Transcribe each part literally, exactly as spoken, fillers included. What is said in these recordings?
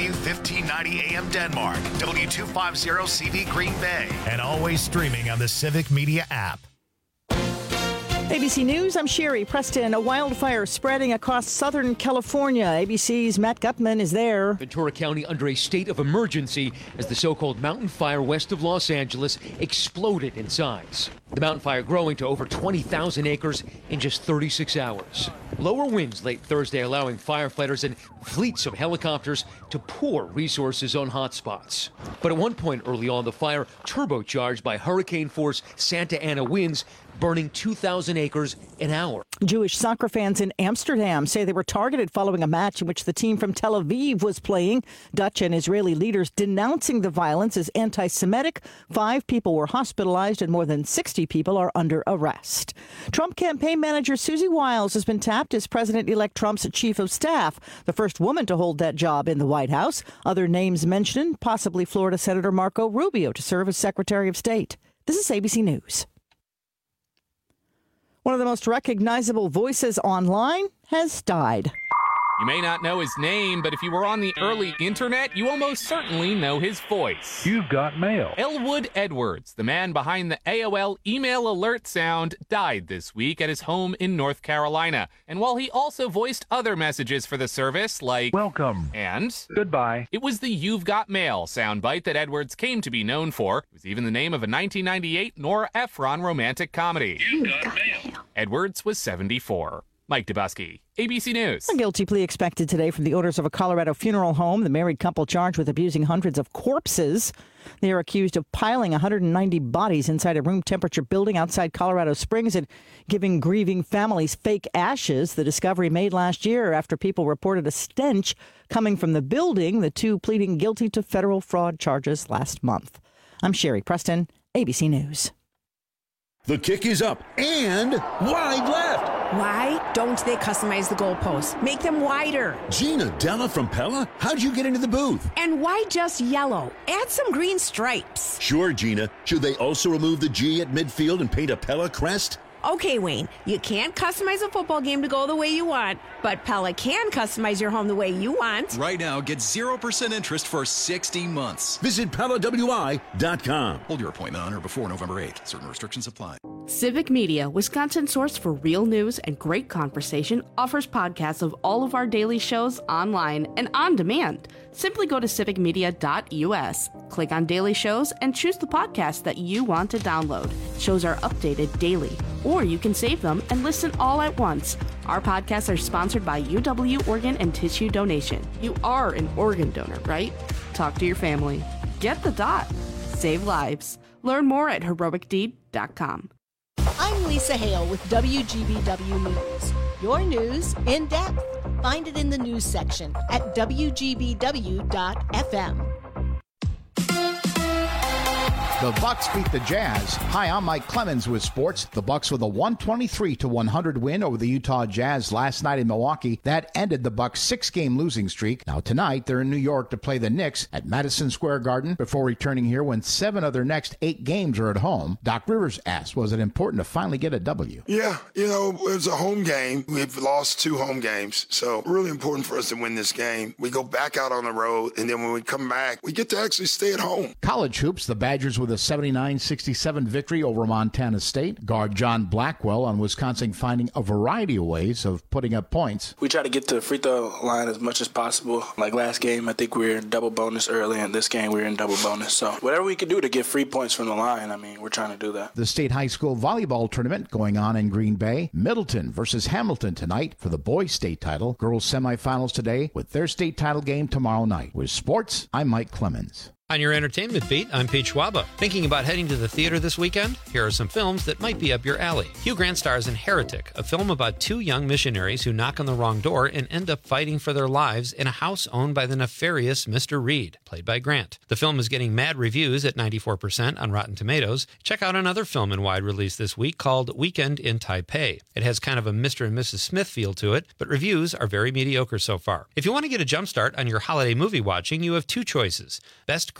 W fifteen ninety A M Denmark, W two fifty C V Green Bay, and always streaming on the Civic Media app. A B C News, I'm Sherry Preston. A wildfire spreading across Southern California. A B C's Matt Gutman is there. Ventura County under a state of emergency as the so-called mountain fire west of Los Angeles exploded in size. The mountain fire growing to over twenty thousand acres in just thirty-six hours. Lower winds late Thursday allowing firefighters and fleets of helicopters to pour resources on hotspots. But at one point early on, the fire turbocharged by hurricane-force Santa Ana winds, burning two thousand acres an hour. Jewish soccer fans in Amsterdam say they were targeted following a match in which the team from Tel Aviv was playing. Dutch and Israeli leaders denouncing the violence as anti-Semitic. Five people were hospitalized and more than sixty people are under arrest. Trump campaign manager Susie Wiles has been tapped as President-elect Trump's chief of staff, the first woman to hold that job in the White House. Other names mentioned, possibly Florida Senator Marco Rubio to serve as Secretary of State. This is A B C News. One of the most recognizable voices online has died. You may not know his name, but if you were on the early internet, you almost certainly know his voice. You've got mail. Elwood Edwards, the man behind the A O L email alert sound, died this week at his home in North Carolina. And while he also voiced other messages for the service, like welcome and goodbye, it was the You've Got Mail soundbite that Edwards came to be known for. It was even the name of a nineteen ninety-eight Nora Ephron romantic comedy. You've Got Mail. Edwards was seventy-four. Mike Dubusky, A B C News. A guilty plea expected today from the owners of a Colorado funeral home. The married couple charged with abusing hundreds of corpses. They are accused of piling one hundred ninety bodies inside a room temperature building outside Colorado Springs and giving grieving families fake ashes. The discovery made last year after people reported a stench coming from the building. The two pleading guilty to federal fraud charges last month. I'm Sherry Preston, A B C News. The kick is up and wide left. Why don't they customize the goalposts? Make them wider. Gina Della from Pella, how'd you get into the booth? And why just yellow? Add some green stripes. Sure, Gina. Should they also remove the G at midfield and paint a Pella crest? Okay, Wayne, you can't customize a football game to go the way you want, but Pella can customize your home the way you want. Right now, get zero percent interest for sixty months. Visit Pella W I dot com. Hold your appointment on or before November eighth. Certain restrictions apply. Civic Media, Wisconsin's source for real news and great conversation, offers podcasts of all of our daily shows online and on demand. Simply go to civic media dot u s, click on Daily Shows, and choose the podcast that you want to download. Shows are updated daily, or you can save them and listen all at once. Our podcasts are sponsored by U W Organ and Tissue Donation. You are an organ donor, right? Talk to your family. Get the dot. Save lives. Learn more at heroic deed dot com. I'm Lisa Hale with W G B W News. Your news in depth. Find it in the news section at w g b w dot f m. The Bucks beat the Jazz. Hi, I'm Mike Clemens with sports. The Bucks with a one twenty-three to one hundred win over the Utah Jazz last night in Milwaukee. That ended the Bucks' six-game losing streak. Now tonight, they're in New York to play the Knicks at Madison Square Garden before returning here when seven of their next eight games are at home. Doc Rivers asked, was it important to finally get a W? Yeah, you know, it was a home game. We've lost two home games, so really important for us to win this game. We go back out on the road, and then when we come back, we get to actually stay at home. College hoops, the Badgers with a seventy-nine sixty-seven victory over Montana State. Guard John Blackwell on Wisconsin finding a variety of ways of putting up points. We try to get to the free throw line as much as possible. Like last game, I think we were in double bonus early, and this game we were in double bonus. So whatever we can do to get free points from the line, I mean, we're trying to do that. The state high school volleyball tournament going on in Green Bay. Middleton versus Hamilton tonight for the boys' state title. Girls semifinals today with their state title game tomorrow night. With sports, I'm Mike Clemens. On your entertainment beat, I'm Pete Schwaba. Thinking about heading to the theater this weekend? Here are some films that might be up your alley. Hugh Grant stars in Heretic, a film about two young missionaries who knock on the wrong door and end up fighting for their lives in a house owned by the nefarious Mister Reed, played by Grant. The film is getting mad reviews at ninety-four percent on Rotten Tomatoes. Check out another film in wide release this week called Weekend in Taipei. It has kind of a Mister and Missus Smith feel to it, but reviews are very mediocre so far. If you want to get a jump start on your holiday movie watching, you have two choices. Best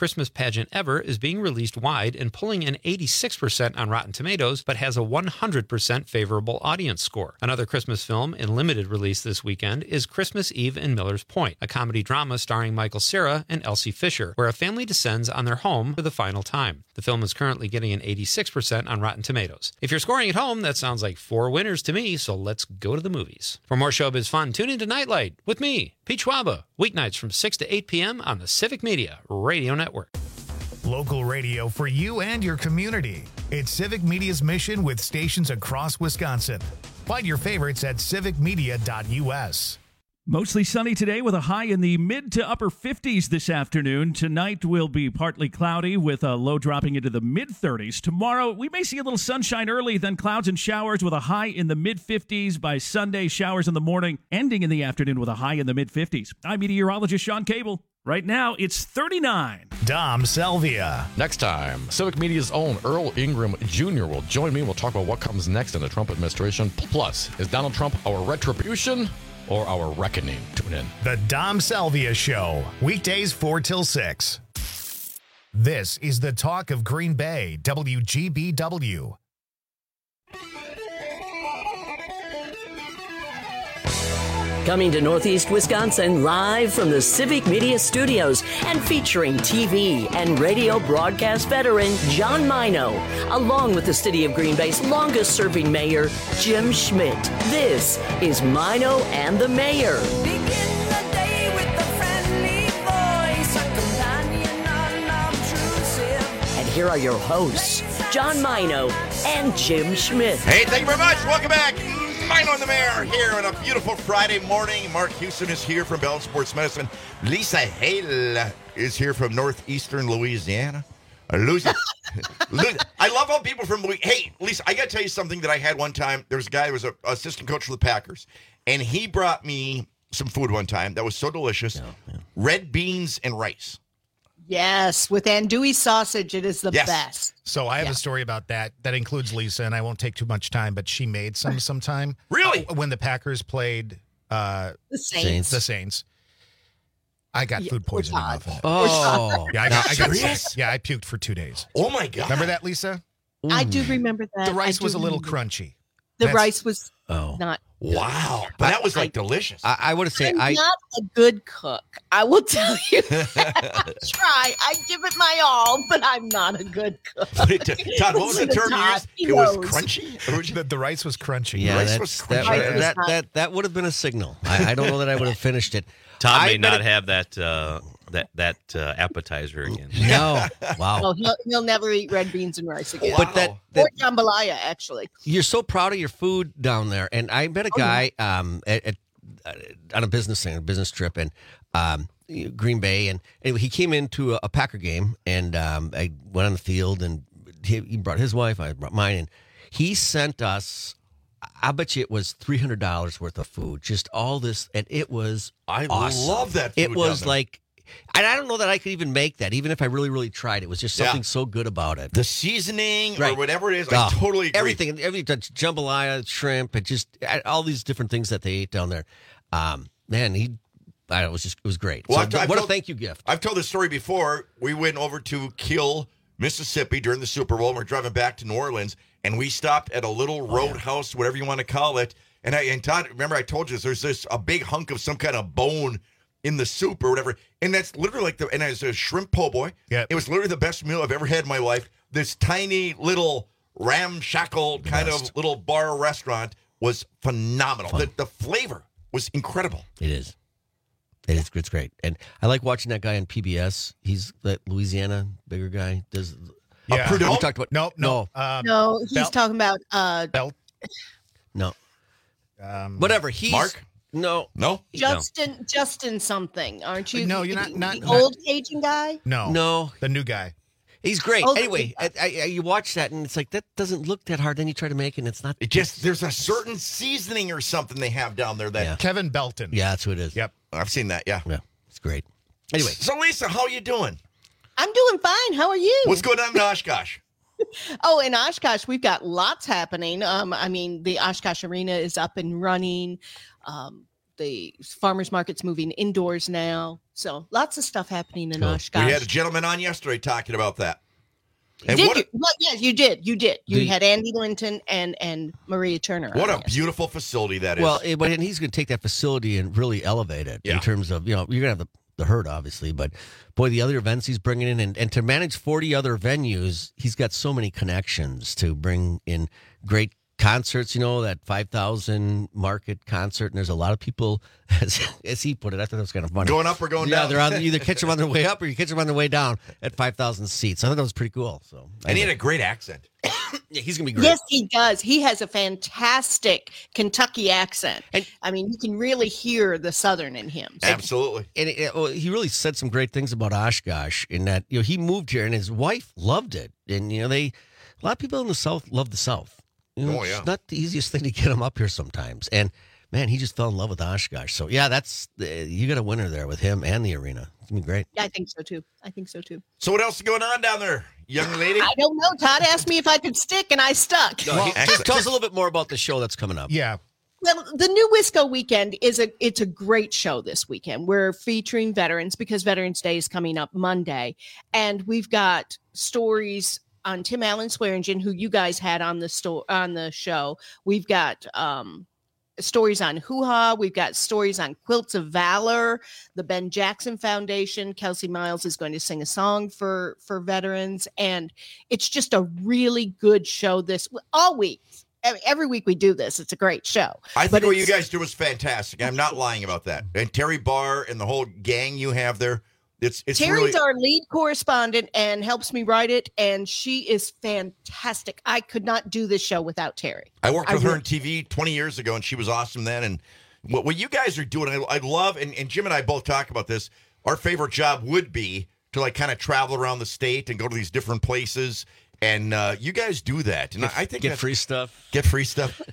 Christmas pageant ever is being released wide and pulling in eighty-six percent on Rotten Tomatoes, but has a one hundred percent favorable audience score. Another Christmas film in limited release this weekend is Christmas Eve in Miller's Point, a comedy drama starring Michael Cera and Elsie Fisher, where a family descends on their home for the final time. The film is currently getting an eighty-six percent on Rotten Tomatoes. If you're scoring at home, that sounds like four winners to me, so let's go to the movies. For more showbiz fun, tune into Nightlight with me, Pete Schwaba, weeknights from six to eight p.m. on the Civic Media Radio Network. Local radio for you and your community. It's Civic Media's mission with stations across Wisconsin. Find your favorites at civic media dot u s. Mostly sunny today with a high in the mid to upper fifties this afternoon. Tonight will be partly cloudy with a low dropping into the mid thirties. Tomorrow, we may see a little sunshine early, then clouds and showers with a high in the mid fifties. By Sunday, showers in the morning, ending in the afternoon with a high in the mid fifties. I'm meteorologist Sean Cable. Right now, it's thirty-nine. Dom Salvia. Next time, Civic Media's own Earl Ingram Junior will join me. We'll talk about what comes next in the Trump administration. Plus, is Donald Trump our retribution or our reckoning? Tune in. The Dom Salvia Show, weekdays four till six. This is the talk of Green Bay, W G B W. Coming to Northeast Wisconsin live from the Civic Media Studios and featuring T V and radio broadcast veteran John Mino, along with the City of Green Bay's longest-serving mayor, Jim Schmidt. This is Mino and the Mayor. Begin the day with a friendly voice, a companion unobtrusive. And here are your hosts, John Mino and Jim Schmidt. Hey, thank you very much. Welcome back. Mino and the Mayor here on a beautiful Friday morning. Mark Houston is here from Bell Sports Medicine. Lisa Hale is here from northeastern Louisiana. Uh, Louisiana. I love how people from Louisiana. Hey, Lisa, I got to tell you something that I had one time. There was a guy who was an assistant coach for the Packers, and he brought me some food one time that was so delicious. Yeah, yeah. Red beans and rice. Yes, with andouille sausage, it is the yes. best. So I have yeah. a story about that. That includes Lisa, and I won't take too much time, but she made some sometime. Really? When the Packers played uh, the Saints. The Saints. I got yeah, food poisoning off of it. Oh. Yeah, I got, I got serious? sick. Yeah, I puked for two days. Oh, my God. Remember that, Lisa? I do remember that. The rice was a little remember. crunchy. The That's, rice was oh. not. Wow. But that was like I, delicious. I, I would say I'm I not a good cook. I will tell you that. I try. I give it my all, but I'm not a good cook. Todd, what was the term you used? It was crunchy? The, the rice was crunchy. Yeah, rice that's, was that, crunchy. that, that, that, that would have been a signal. I, I don't know that I would have finished it. Todd may I not it, have that uh, that that uh, appetizer again. No. Wow. Well, he'll, he'll never eat red beans and rice again. But that, that or jambalaya, actually. You're so proud of your food down there. And I met a guy oh, yeah. um, at, at, uh, on a business thing, a business trip in um, Green Bay. And anyway, he came into a, a Packer game, and um, I went on the field, and he, he brought his wife, I brought mine, and he sent us, I bet you it was three hundred dollars worth of food. Just all this, and it was I awesome. love that food It was down there. like, and I don't know that I could even make that, even if I really, really tried. It was just something yeah. so good about it. The seasoning right. or whatever it is, oh, I totally agree. Everything, everything, jambalaya, shrimp, and just all these different things that they ate down there. Um, man, he, I, it was just, it was great. Well, so, I've, I've what told, a thank you gift. I've told this story before. We went over to Kill, Mississippi during the Super Bowl. And we're driving back to New Orleans, and we stopped at a little roadhouse, oh, yeah. whatever you want to call it. And I and Todd, remember I told you this, there's this a big hunk of some kind of bone in the soup or whatever, and that's literally like the and it's a shrimp po' boy. Yeah, it was literally the best meal I've ever had in my life. This tiny little ramshackle kind best. of little bar restaurant was phenomenal. The, the flavor was incredible. It is. It is. It's great, and I like watching that guy on P B S. He's that Louisiana bigger guy. Does yeah? Uh, we talked about no, no, no, uh, no. He's Belt. talking about uh, Belt. No, um, whatever. He's Mark. No, no, Justin, no. Justin something, aren't you? No, you're not. Not the not, old Cajun guy. No, no, the new guy. He's great. Oh, anyway, I, I, you watch that and it's like that doesn't look that hard. Then you try to make it, and it's not. It just there's a certain seasoning or something they have down there that yeah. Kevin Belton. Yeah, that's who it is. Yep, I've seen that. Yeah, yeah, it's great. Anyway, so Lisa, how are you doing? I'm doing fine. How are you? What's going on in Oshkosh? Oh, in Oshkosh, we've got lots happening. Um, I mean, the Oshkosh Arena is up and running. Um, the farmers market's moving indoors now. So lots of stuff happening in Cool. Oshkosh. We had a gentleman on yesterday talking about that. And did what you? a, Well, yes, you did. You did. You The- had Andy Linton and and Maria Turner. what on a beautiful facility that is. Well, it, but and he's going to take that facility and really elevate it Yeah. in terms of, you know, you're going to have the, the herd, obviously, but boy, the other events he's bringing in, and, and to manage forty other venues, he's got so many connections to bring in great concerts, you know, that five thousand market concert, and there's a lot of people, as, as he put it, I thought that was kind of funny. Going up or going yeah, down? they're on, either catch them on their way up or you catch them on their way down at five thousand seats. I thought that was pretty cool. So, and he had a great accent. Yeah, he's going to be great. Yes, he does. He has a fantastic Kentucky accent. I mean, you can really hear the Southern in him. So- Absolutely. And it, it- well, he really said some great things about Oshkosh in that, you know, he moved here and his wife loved it. And, you know, they, a lot of people in the South love the South. You know, Oh, yeah. It's not the easiest thing to get him up here sometimes. And, man, he just fell in love with Oshkosh. So, yeah, that's, uh, you got a winner there with him and the arena. It's going to be great. I think so too. I think so too. So what else is going on down there, young lady? I don't know. Todd asked me if I could stick, and I stuck. No, he- just tell us a little bit more about the show that's coming up. Yeah. Well, the New Wisco weekend is a it's a great show this weekend. We're featuring veterans because Veterans Day is coming up Monday, and we've got stories on Tim Allen Swearingen, who you guys had on the sto- on the show. We've got um, stories on Hoo Ha. We've got stories on Quilts of Valor, the Ben Jackson Foundation. Kelsey Miles is going to sing a song for for veterans, and it's just a really good show this all week. I mean, every week we do this. It's a great show. I think But what you it's- guys do is fantastic. I'm not lying about that. And Terry Barr and the whole gang you have there, it's it's Terry's really our lead correspondent and helps me write it, and she is fantastic. I could not do this show without Terry. I worked with her really- on T V twenty years ago, and she was awesome then. And what, what you guys are doing, I, I love, and, and Jim and I both talk about this, our favorite job would be to like kind of travel around the state and go to these different places. And uh, you guys do that. And Get- I think get that's- free stuff. Get free stuff.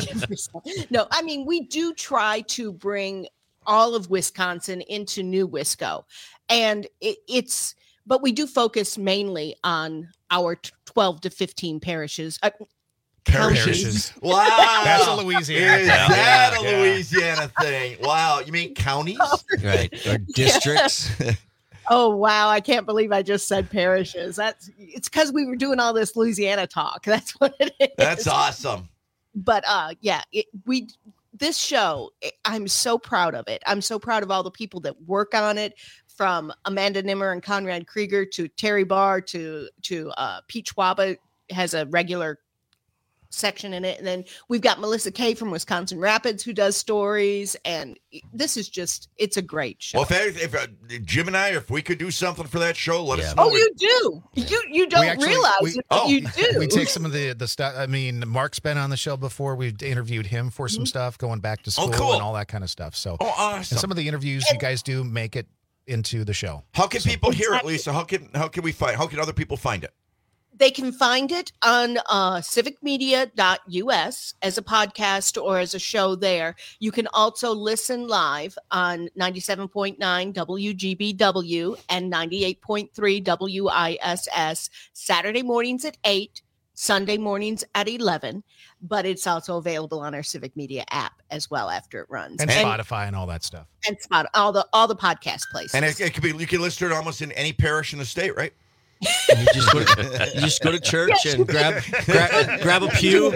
No, I mean, we do try to bring all of Wisconsin into New Wisco. And it, it's, but we do focus mainly on our t- twelve to fifteen parishes. Uh, Parishes. counties. Wow. That's a Louisiana Is thing. that Yeah. a Louisiana thing? Wow. You mean counties? Right. Or districts. Oh, wow. I can't believe I just said parishes. That's, it's because we were doing all this Louisiana talk. That's what it is. That's awesome. But uh yeah, it, we this show, it- I'm so proud of it. I'm so proud of all the people that work on it, from Amanda Nimmer and Conrad Krieger to Terry Barr to to uh Pete Schwaba has a regular section in it, and then we've got Melissa Kay from Wisconsin Rapids who does stories, and this is just it's a great show. Well, if, if uh, Jim and I, if we could do something for that show, let us know. Oh, you do. You you don't We actually- realize we- it, but oh, you do. We take some of the the stuff. I mean, Mark's been on the show before. We've interviewed him for some stuff, going back to school cool. and all that kind of stuff. So, Oh, awesome. and some of the interviews you guys do make it into the show. How can people hear it, Exactly. Lisa? How can how can we find? How can other people find it? They can find it on uh, civic media dot U S as a podcast or as a show there. You can also listen live on ninety-seven point nine W G B W and ninety-eight point three W I S S Saturday mornings at eight, Sunday mornings at eleven. But it's also available on our Civic Media app as well after it runs. And Spotify and all that stuff. And Spot all the all the podcast places. And it, it could be you can listen to it almost in any parish in the state, right? You just go to, you just go to church and grab grab, grab a pew.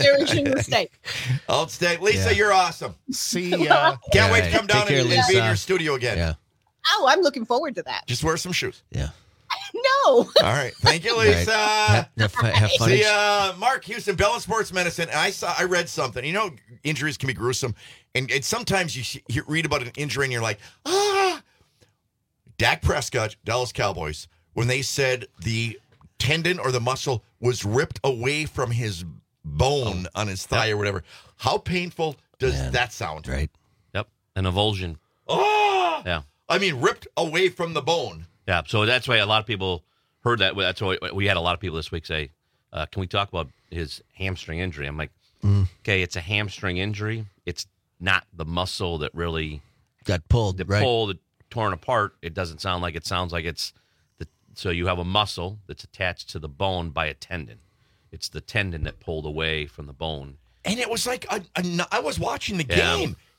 Outstanding. Lisa, Yeah. you're awesome. See ya. Can't All wait right. to come down Take care, and, and be in Lisa. your studio again. Yeah. Oh, I'm looking forward to that. Just wear some shoes. Yeah. No. All right. Thank you, All right. Lisa. Have, have, have fun. See, uh, Mark Houston, Bell and Sports Medicine. And I saw, I read something. You know, injuries can be gruesome, and, and sometimes you see, you read about an injury and you're like, ah. Dak Prescott, Dallas Cowboys, when they said the tendon or the muscle was ripped away from his bone on his thigh or whatever, how painful does Man. that sound? Right. Yep. An avulsion. Oh, Yeah. I mean, ripped away from the bone. Yeah. So that's why a lot of people heard that. That's why we had a lot of people this week say, uh, can we talk about his hamstring injury? I'm like, Mm. okay, it's a hamstring injury. It's not the muscle that really Got pulled. that Right. pulled, torn apart. It doesn't sound like it sounds like it's the. So you have a muscle that's attached to the bone by a tendon. It's the tendon that pulled away from the bone. And it was like, a, a, I was watching the Yeah. game.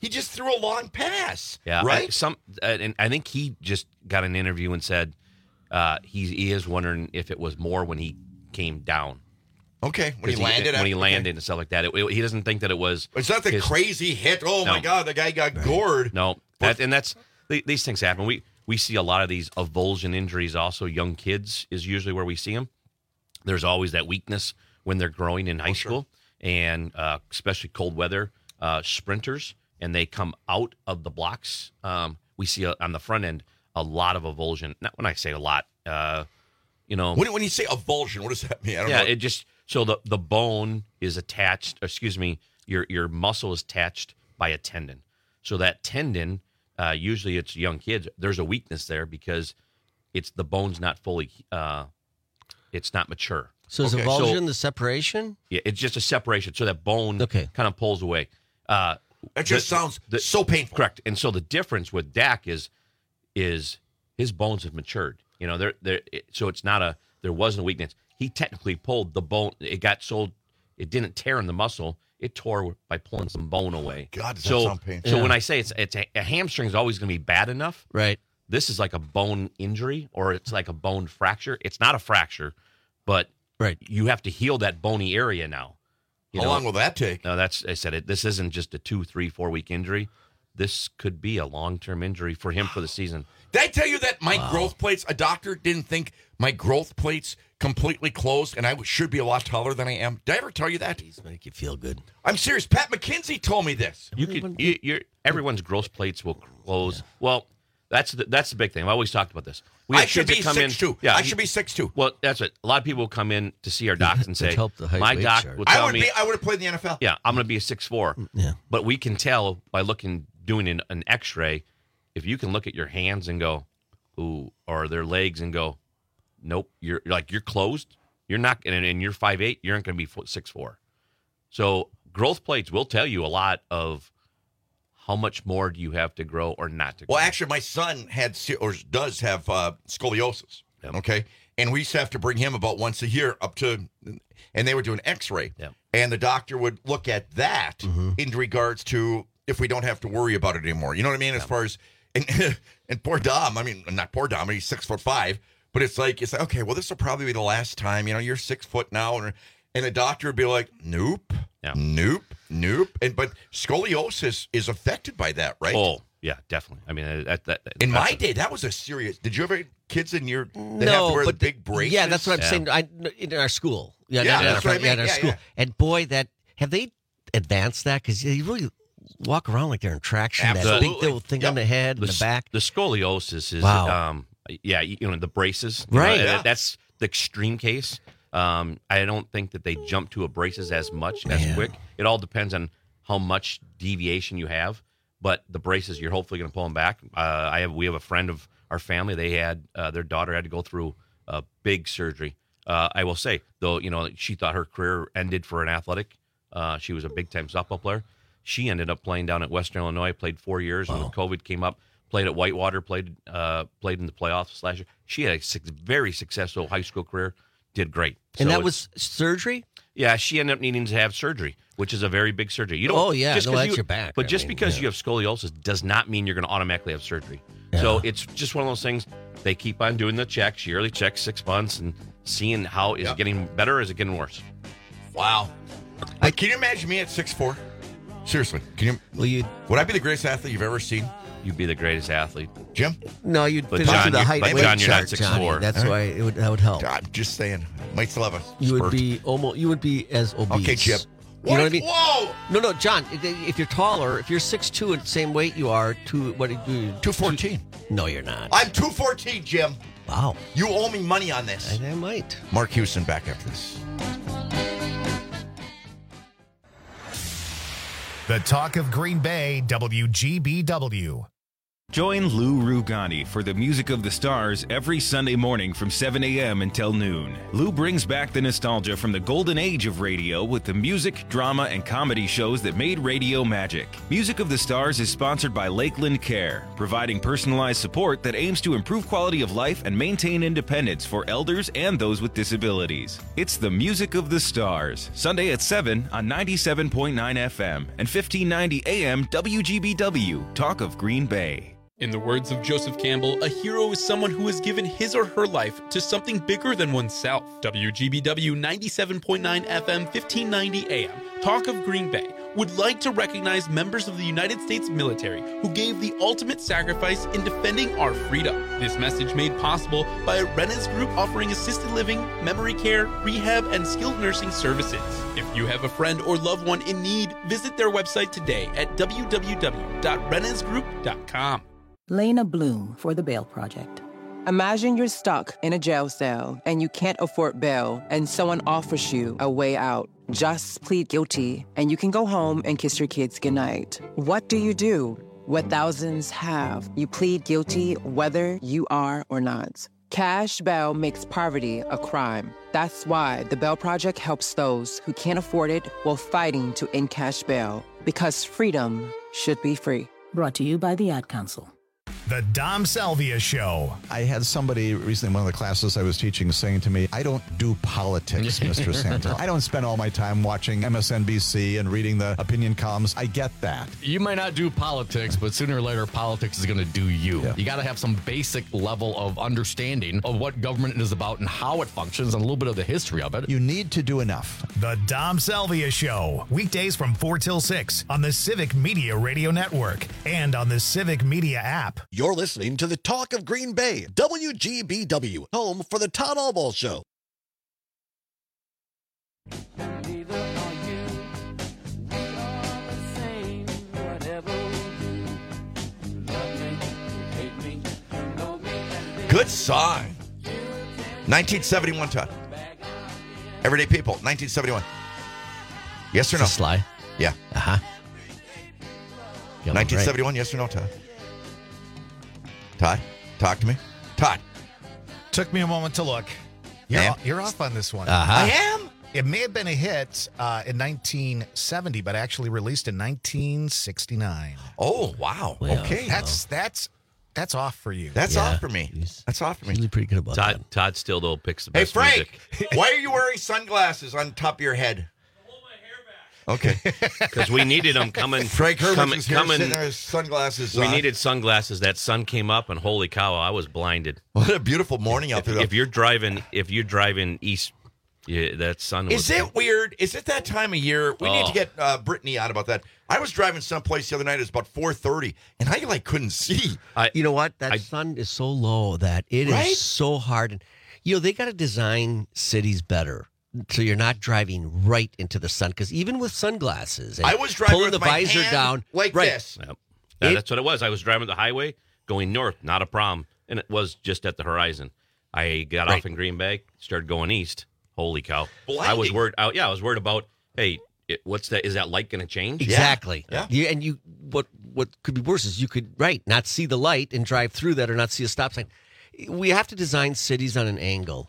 he just threw a long pass. Yeah, right. I, some, uh, and I think he just got an interview and said uh, he he is wondering if it was more when he came down. Okay, when he, he landed, when after, he landed okay. and stuff like that. It, it, he doesn't think that it was. It's not the his, crazy hit. Oh no. my God, the guy got gored. No, that, and that's these things happen. We we see a lot of these avulsion injuries. Also, young kids is usually where we see them. There's always that weakness when they're growing in high oh, school, sure. and uh, especially cold weather uh, sprinters, and they come out of the blocks. Um, we see a, on the front end a lot of avulsion. Not when I say a lot, uh, you know. When, when you say avulsion, what does that mean? I don't yeah, know. it just so the, the bone is attached. Excuse me, your your muscle is attached by a tendon. So that tendon, uh, usually it's young kids. There's a weakness there because it's the bone's not fully. Uh, It's not mature. So is okay. avulsion so, the separation? Yeah, it's just a separation. So that bone okay. kind of pulls away. Uh, that just the, sounds the, so painful. Correct. And so the difference with Dak is, is his bones have matured. You know, they're, they're, it, so it's not a, there wasn't a weakness. He technically pulled the bone. It got so, it didn't tear in the muscle. It tore by pulling some bone away. God, does so, that sound painful? So yeah. when I say it's, it's a, a hamstring is always going to be bad enough. Right. This is like a bone injury or it's like a bone fracture. It's not a fracture, but right, you have to heal that bony area now. You How know? long will that take? No, that's I said it. This isn't just a two, three, four week injury. This could be a long term injury for him for the season. Did I tell you that my wow. growth plates? A doctor didn't think my growth plates completely closed, and I should be a lot taller than I am. Did I ever tell you that? These make you feel good. I'm serious. Pat McKenzie told me this. You could. You, you're, everyone's growth plates will close. Yeah. Well, that's the, that's the big thing. I always talked about this. We I should be six two. Yeah, I should be six two. Well, that's it. A lot of people will come in to see our docs and say, the "My doc chart. will tell I would me be, I would have played in the N F L. Yeah, I'm going to be a six four. Yeah, but we can tell by looking, doing an, an X-ray, if you can look at your hands and go, ooh, or their legs and go, nope, you're like you're closed. You're not, and, and you're five eight. You're not going to be six four. So growth plates will tell you a lot of how much more do you have to grow or not to grow. Well, actually, my son had or does have uh, scoliosis. Yep. Okay, and we used to have to bring him about once a year up to, and they would do an X-ray, yep. and the doctor would look at that mm-hmm. in regards to if we don't have to worry about it anymore. You know what I mean? As yep. far as and, and poor Dom, I mean, not poor Dom, he's six foot five, but it's like it's like okay, well, this will probably be the last time. You know, you're six foot now, and and the doctor would be like, nope, yeah. nope. Nope. And but scoliosis is affected by that, right? Oh, yeah, definitely. I mean, that, that, that in my a, day, that was a serious. Did you ever have kids in your that no, have to wear but the big braces? Yeah, that's what I'm yeah. saying. I, in our school, yeah, yeah, not that's in our, what I mean. yeah, in our yeah, school. Yeah. And boy, that have they advanced that because you really walk around like they're in traction. Absolutely. That big little thing Yep. on the head, the, and the back. The scoliosis is, wow. um, yeah, you know, the braces, you right? know, yeah. That's the extreme case. Um, I don't think that they jump to a braces as much as Man. quick. It all depends on how much deviation you have. But the braces, you're hopefully going to pull them back. Uh, I have we have a friend of our family. They had uh, their daughter had to go through a big surgery. Uh, I will say though, you know, she thought her career ended for an athletic. Uh, she was a big time softball player. She ended up playing down at Western Illinois. Played four years, and when COVID came up, played at Whitewater. Played uh, played in the playoffs last year. She had a six, very successful high school career. Did great. And So that was surgery? Yeah, she ended up needing to have surgery, which is a very big surgery. You don't. Oh, yeah. just No, 'cause that's you, your back. But I just mean, because yeah. you have scoliosis does not mean you're going to automatically have surgery. Yeah. So it's just one of those things. They keep on doing the checks, yearly checks, six months, and seeing how is Yep. it getting better or is it getting worse. Wow. Like, can you imagine me at six four? Seriously, can you? Well, you Would I be the greatest athlete you've ever seen, You'd be the greatest athlete. Jim? no, you'd But fit John, into the you- height but weight John, you're not chart, six Johnny. four. That's All why it would that would help. I'm just saying. Might still have a You would spurt. be almost. You would be as obese. Okay, Chip. You know what I mean? Whoa! No, no, John. If if you're taller, if you're six two and the same weight you are, two what do you do? two fourteen. No, you're not. I'm two fourteen, Jim. Wow. You owe me money on this. I, I might. Mark Houston back after this. The talk of Green Bay, W G B W. Join Lou Rugani for the Music of the Stars every Sunday morning from seven a.m. until noon. Lou brings back the nostalgia from the golden age of radio with the music, drama, and comedy shows that made radio magic. Music of the Stars is sponsored by Lakeland Care, providing personalized support that aims to improve quality of life and maintain independence for elders and those with disabilities. It's the Music of the Stars, Sunday at seven on ninety-seven point nine F M and fifteen ninety A M W G B W, Talk of Green Bay. In the words of Joseph Campbell, a hero is someone who has given his or her life to something bigger than oneself. W G B W ninety-seven point nine F M, fifteen ninety A M, Talk of Green Bay, would like to recognize members of the United States military who gave the ultimate sacrifice in defending our freedom. This message made possible by Rennes Group offering assisted living, memory care, rehab, and skilled nursing services. If you have a friend or loved one in need, visit their website today at w w w dot rennes group dot com. Lena Bloom for the Bail Project. Imagine you're stuck in a jail cell and you can't afford bail, and someone offers you a way out. Just plead guilty and you can go home and kiss your kids goodnight. What do you do? What thousands have. You plead guilty whether you are or not. Cash bail makes poverty a crime. That's why the Bail Project helps those who can't afford it while fighting to end cash bail. Because freedom should be free. Brought to you by the Ad Council. The Dom Salvia Show. I had somebody recently in one of the classes I was teaching saying to me, I don't do politics, Mister Santa. I don't spend all my time watching M S N B C and reading the opinion columns. I get that. You might not do politics, but sooner or later, politics is going to do you. Yeah. You got to have some basic level of understanding of what government is about and how it functions and a little bit of the history of it. You need to do enough. The Dom Salvia Show. Weekdays from four till six on the Civic Media Radio Network and on the Civic Media app. You're listening to the Talk of Green Bay, W G B W, home for the Todd Albaugh Show. Good song. nineteen seventy-one, Todd. Everyday People, nineteen seventy-one. Yes or no? Sly. Yeah. Uh-huh. nineteen seventy-one, right. Yes or no, Todd? Todd, talk to me. Todd. Took me a moment to look. You're, Yeah. off, you're off on this one. Uh-huh. I am? It may have been a hit uh, in nineteen seventy, but actually released in nineteen sixty-nine. Oh, wow. Well, okay. That's that's that's off for you. That's Yeah. off for me. That's off for me. Usually pretty good about Todd, that. Todd still, though, picks the Hey, best Frank, music. why are you wearing sunglasses on top of your head? Okay. Because we needed them coming. Frank Herbert coming, is here coming. sitting there, his sunglasses We on. needed sunglasses. That sun came up, and holy cow, I was blinded. What a beautiful morning out If, there. though. if you're driving, if you're driving east, yeah, that sun. Is was, it weird? Is it that time of year? We need Oh. to get uh, Brittany out about that. I was driving someplace the other night. It was about four thirty, and I like couldn't see. I, You know what? That I- sun is so low that it is Right? so hard. And, you know, they got to design cities better so you're not driving right into the sun. Because even with sunglasses and I was driving pulling with the my visor hand down like right. this. Yep. Yeah, It- that's what it was. I was driving the highway going north, not a problem, and it was just at the horizon. I got Right. off in Green Bay, started going east. Holy cow! Blinding. I was worried. I, yeah, I was worried about. Hey, it, what's that? Is that light going to change? Exactly. Yeah. You, and you, what what could be worse is you could right not see the light and drive through that, or not see a stop sign. We have to design cities on an angle.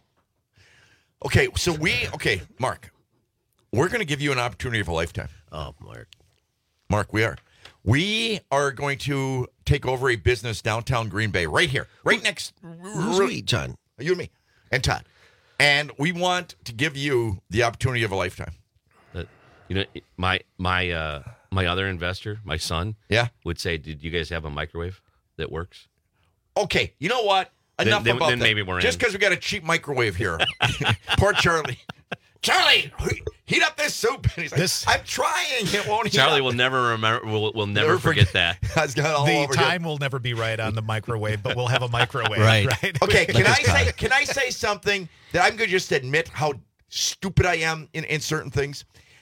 Okay, so we, okay, Mark, we're going to give you an opportunity of a lifetime. Oh, Mark. Mark, we are. We are going to take over a business downtown Green Bay, right here, right next. Who's we, John? You and me, and Todd. And we want to give you the opportunity of a lifetime. Uh, you know, my my uh, my other investor, my son, Yeah. would say, "Did you guys have a microwave that works?" Okay, you know what? Then- Enough then- about then that. maybe we're Just in. because we got a cheap microwave here. Poor Charlie. Charlie, heat up this soup. And he's like, This- I'm trying. It won't heat Charlie up. will never remember. Will will never, Never forget, forget- that. That's got all The over time here. will never be right on the microwave, but we'll have a microwave. Right. right? Okay, can Like I his car. say can I say something that I'm going to just admit how stupid I am in, in certain things?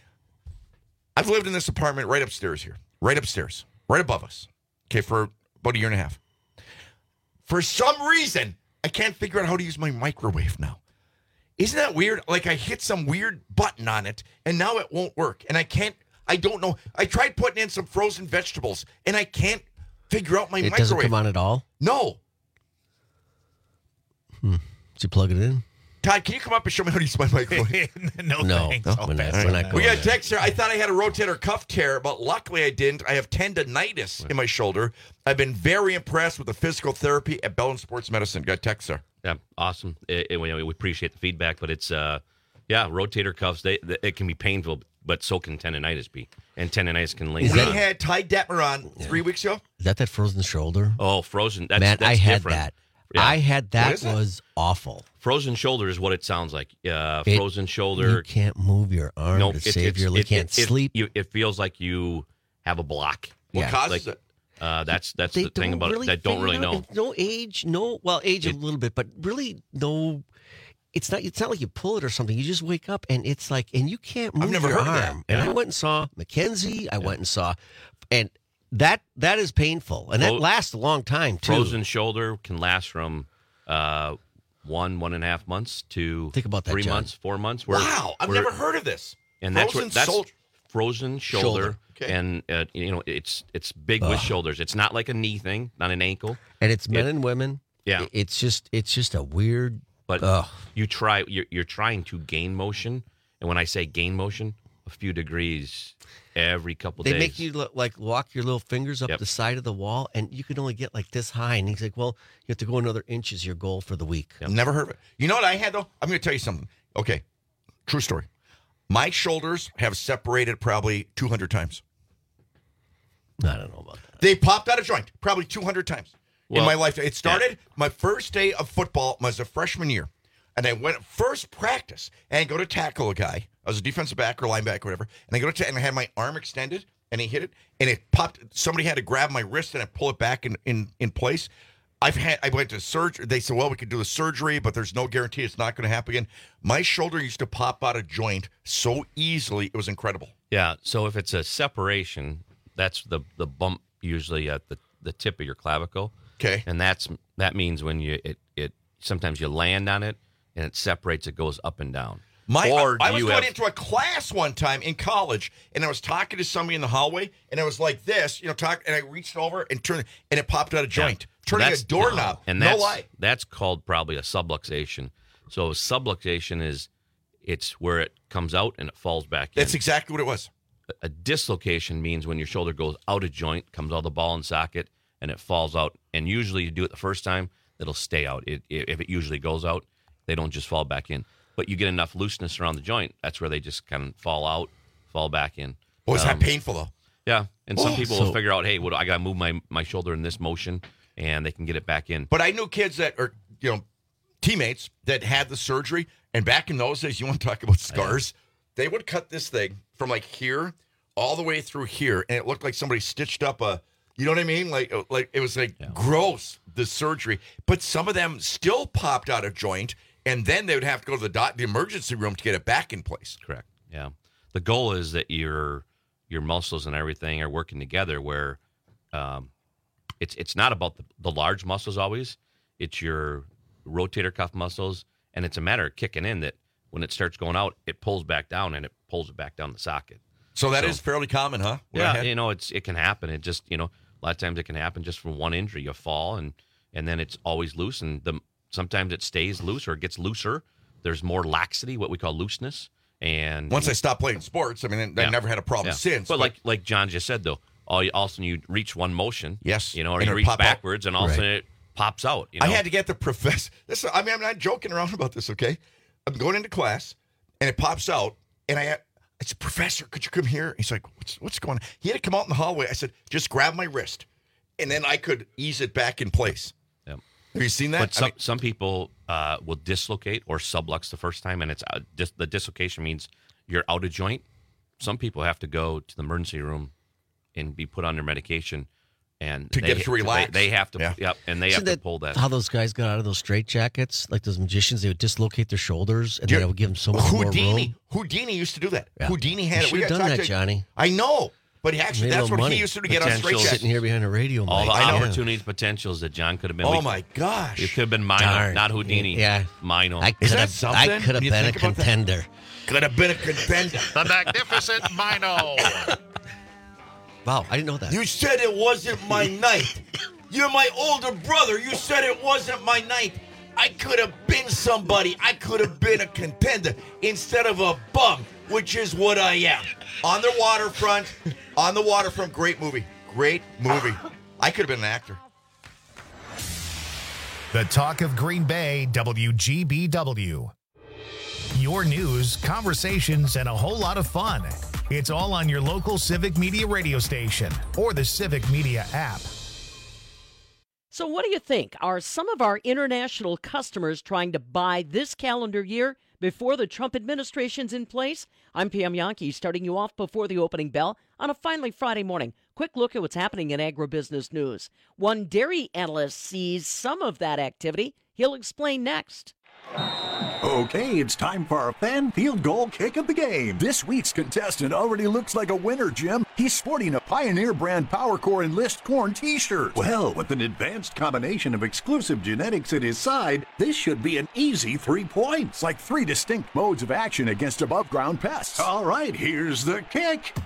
I've lived in this apartment right upstairs here, right upstairs, right above us. Okay, for about a year and a half. For some reason, I can't figure out how to use my microwave now. Isn't that weird? Like I hit some weird button on it, and now it won't work. And I can't, I don't know. I tried putting in some frozen vegetables, and I can't figure out my It microwave. doesn't come on at all? No. Hmm. Did you plug it in? Todd, can you come up and show me how to use my microwave? no, No. thanks. No, I'll we're not- pass we're on not that. We going got a text here. I thought I had a rotator cuff tear, but luckily I didn't. I have tendonitis in my shoulder. I've been very impressed with the physical therapy at Bell and Sports Medicine. Got a text there. Yeah, awesome. It, it- we we appreciate the feedback, but it's uh, yeah, rotator cuffs. They, they it can be painful, but so can tendonitis be, and tendonitis can linger. We on. had Ty Detmer on three weeks ago. Is that that frozen shoulder? Oh, frozen. That's, Man, that's I had different. that. Yeah. I had that. What is that? Was awful. Frozen shoulder is what it sounds like. Uh, It- frozen shoulder. You can't move your arm No, to it- save it's- your. You it- can't it- it- sleep. You, it feels like you have a block. What Yeah. causes Like, it? Uh, that's that's They the thing don't about really it. I don't figure really out. know. And No age, no. Well, age a It- little bit, but really no. It's not. It's not like you pull it or something. You just wake up and it's like, and you can't move never your heard of that. arm. And I went and saw Mackenzie. I went and saw, and that that is painful, and that Fro- lasts a long time too. Frozen shoulder can last from uh, one one and a half months to Think about that, three John. months, four months. Where- Wow, I've where- never heard of this. And that's Frozen what that's sol- frozen shoulder, Shoulder. Okay. and uh, you know it's it's big with Ugh. shoulders. It's not like a knee thing, not an ankle. And it's men It- and women. Yeah. It- It's just. It's just a weird. But Ugh. you try you're, you're trying to gain motion, and when I say gain motion, a few degrees every couple They days. make you look, like walk your little fingers up Yep. the side of the wall, and you can only get like this high. And he's like, "Well, you have to go another inch is your goal for the week." Never heard of it. You know what I had, though? I'm going to tell you something. Okay, true story. My shoulders have separated probably two hundred times. I don't know about that. They popped out of joint probably two hundred times in Well, my life. It started my first day of football was a freshman year. And I went first practice and go to tackle a guy. I was a defensive back or linebacker, whatever. And I go to ta- and I had my arm extended and he hit it and it popped. Somebody had to grab my wrist and I pull it back in, in, in place. I've had I went to surgery. They said, well, we could do the surgery, but there's no guarantee it's not going to happen again. My shoulder used to pop out of joint so easily. It was incredible. Yeah. So if it's a separation, that's the the bump usually at the, the tip of your clavicle. Okay. And that's that means when you it it sometimes you land on it and it separates. It goes up and down. My, or I, I do was you going have, into a class one time in college, and I was talking to somebody in the hallway, and I was like this, you know, talk, and I reached over and turned, and it popped out of joint, Yeah. turning That's- a doorknob. and no that's, lie. That's called probably a subluxation. So subluxation is it's where it comes out and it falls back in. That's exactly what it was. A dislocation means when your shoulder goes out of joint, comes out of the ball and socket, and it falls out. And usually you do it the first time, it'll stay out. It, if it usually goes out, they don't just fall back in. But you get enough looseness around the joint, that's where they just kind of fall out, fall back in. Boy, is Um, that painful, though. Yeah. And some Oh, people so- will figure out, hey, what, I got to move my, my shoulder in this motion, and they can get it back in. But I knew kids that are, you know, teammates that had the surgery, and back in those days, you want to talk about scars, they would cut this thing from like here all the way through here, and it looked like somebody stitched up a, you know what I mean? Like, like it was like gross, the surgery. But some of them still popped out of joint, and then they would have to go to the doc, the emergency room to get it back in place. Correct. Yeah. The goal is that your your muscles and everything are working together. Where um, it's it's not about the, the large muscles always. It's your rotator cuff muscles, and it's a matter of kicking in that when it starts going out, it pulls back down and it pulls it back down the socket. So that is fairly common, huh? What I Yeah, had? you know, it's it can happen. It just you know a lot of times it can happen just from one injury. You fall and and then it's always loose, and the sometimes it stays loose or it gets looser. There's more laxity, what we call looseness. And Once I stopped playing sports, I mean, I Yeah. never had a problem Yeah. since. But, like like John just said, though, all, you, all of a sudden you reach one motion. Yes. You know, or And you it reach pop out. backwards, and all of a Right. sudden it pops out. You know? I had to get the professor. This, I mean, I'm not joking around about this, okay? I'm going into class, and it pops out, and I, I said, Professor, could you come here? He's like, what's, what's going on? He had to come out in the hallway. I said, just grab my wrist, and then I could ease it back in place. Yep. Have you seen that? But some, I mean, some people uh, will dislocate or sublux the first time, and it's uh, dis- the dislocation means you're out of joint. Some people have to go to the emergency room and be put on their medication, and To they, get to relax. They, they have to, Yeah. yep, and they Isn't have to that pull that. How those guys got out of those straight jackets, like those magicians, they would dislocate their shoulders, and Dude, then it would give them so much more Houdini, room. Houdini used to do that. Yeah. Houdini had You it. should have gotta done talk that, to- Johnny. I know, but he actually, Made a that's little what money. he used to do to get on straight Potential. jackets. Sitting here behind a radio all mic. the Yeah. opportunities, potentials that John could have been. Oh, we- my gosh. It could have been Mino, Darn. not Houdini. Yeah. Mino. I could that have, something? I could have When you been a think about that? contender. Could have been a contender. The magnificent Mino. Wow, I didn't know that. You said it wasn't my night. You're my older brother. You said it wasn't my night. I could have been somebody. I could have been a contender instead of a bum, which is what I am. On the waterfront. On the waterfront. Great movie. Great movie. I could have been an actor. The talk of Green Bay, W G B W. Your news, conversations, and a whole lot of fun. It's all on your local Civic Media radio station or the Civic Media app. So what do you think? Are some of our international customers trying to buy this calendar year before the Trump administration's in place? I'm Pam Yankee, starting you off before the opening bell on a finally Friday morning. Quick look at what's happening in agribusiness news. One dairy analyst sees some of that activity. He'll explain next. Okay, it's time for our fan field goal kick of the game. This week's contestant already looks like a winner, Jim. He's sporting a Pioneer brand PowerCore Enlist Corn t-shirt. Well, with an advanced combination of exclusive genetics at his side, this should be an easy three points, like three distinct modes of action against above-ground pests. All right, here's the kick.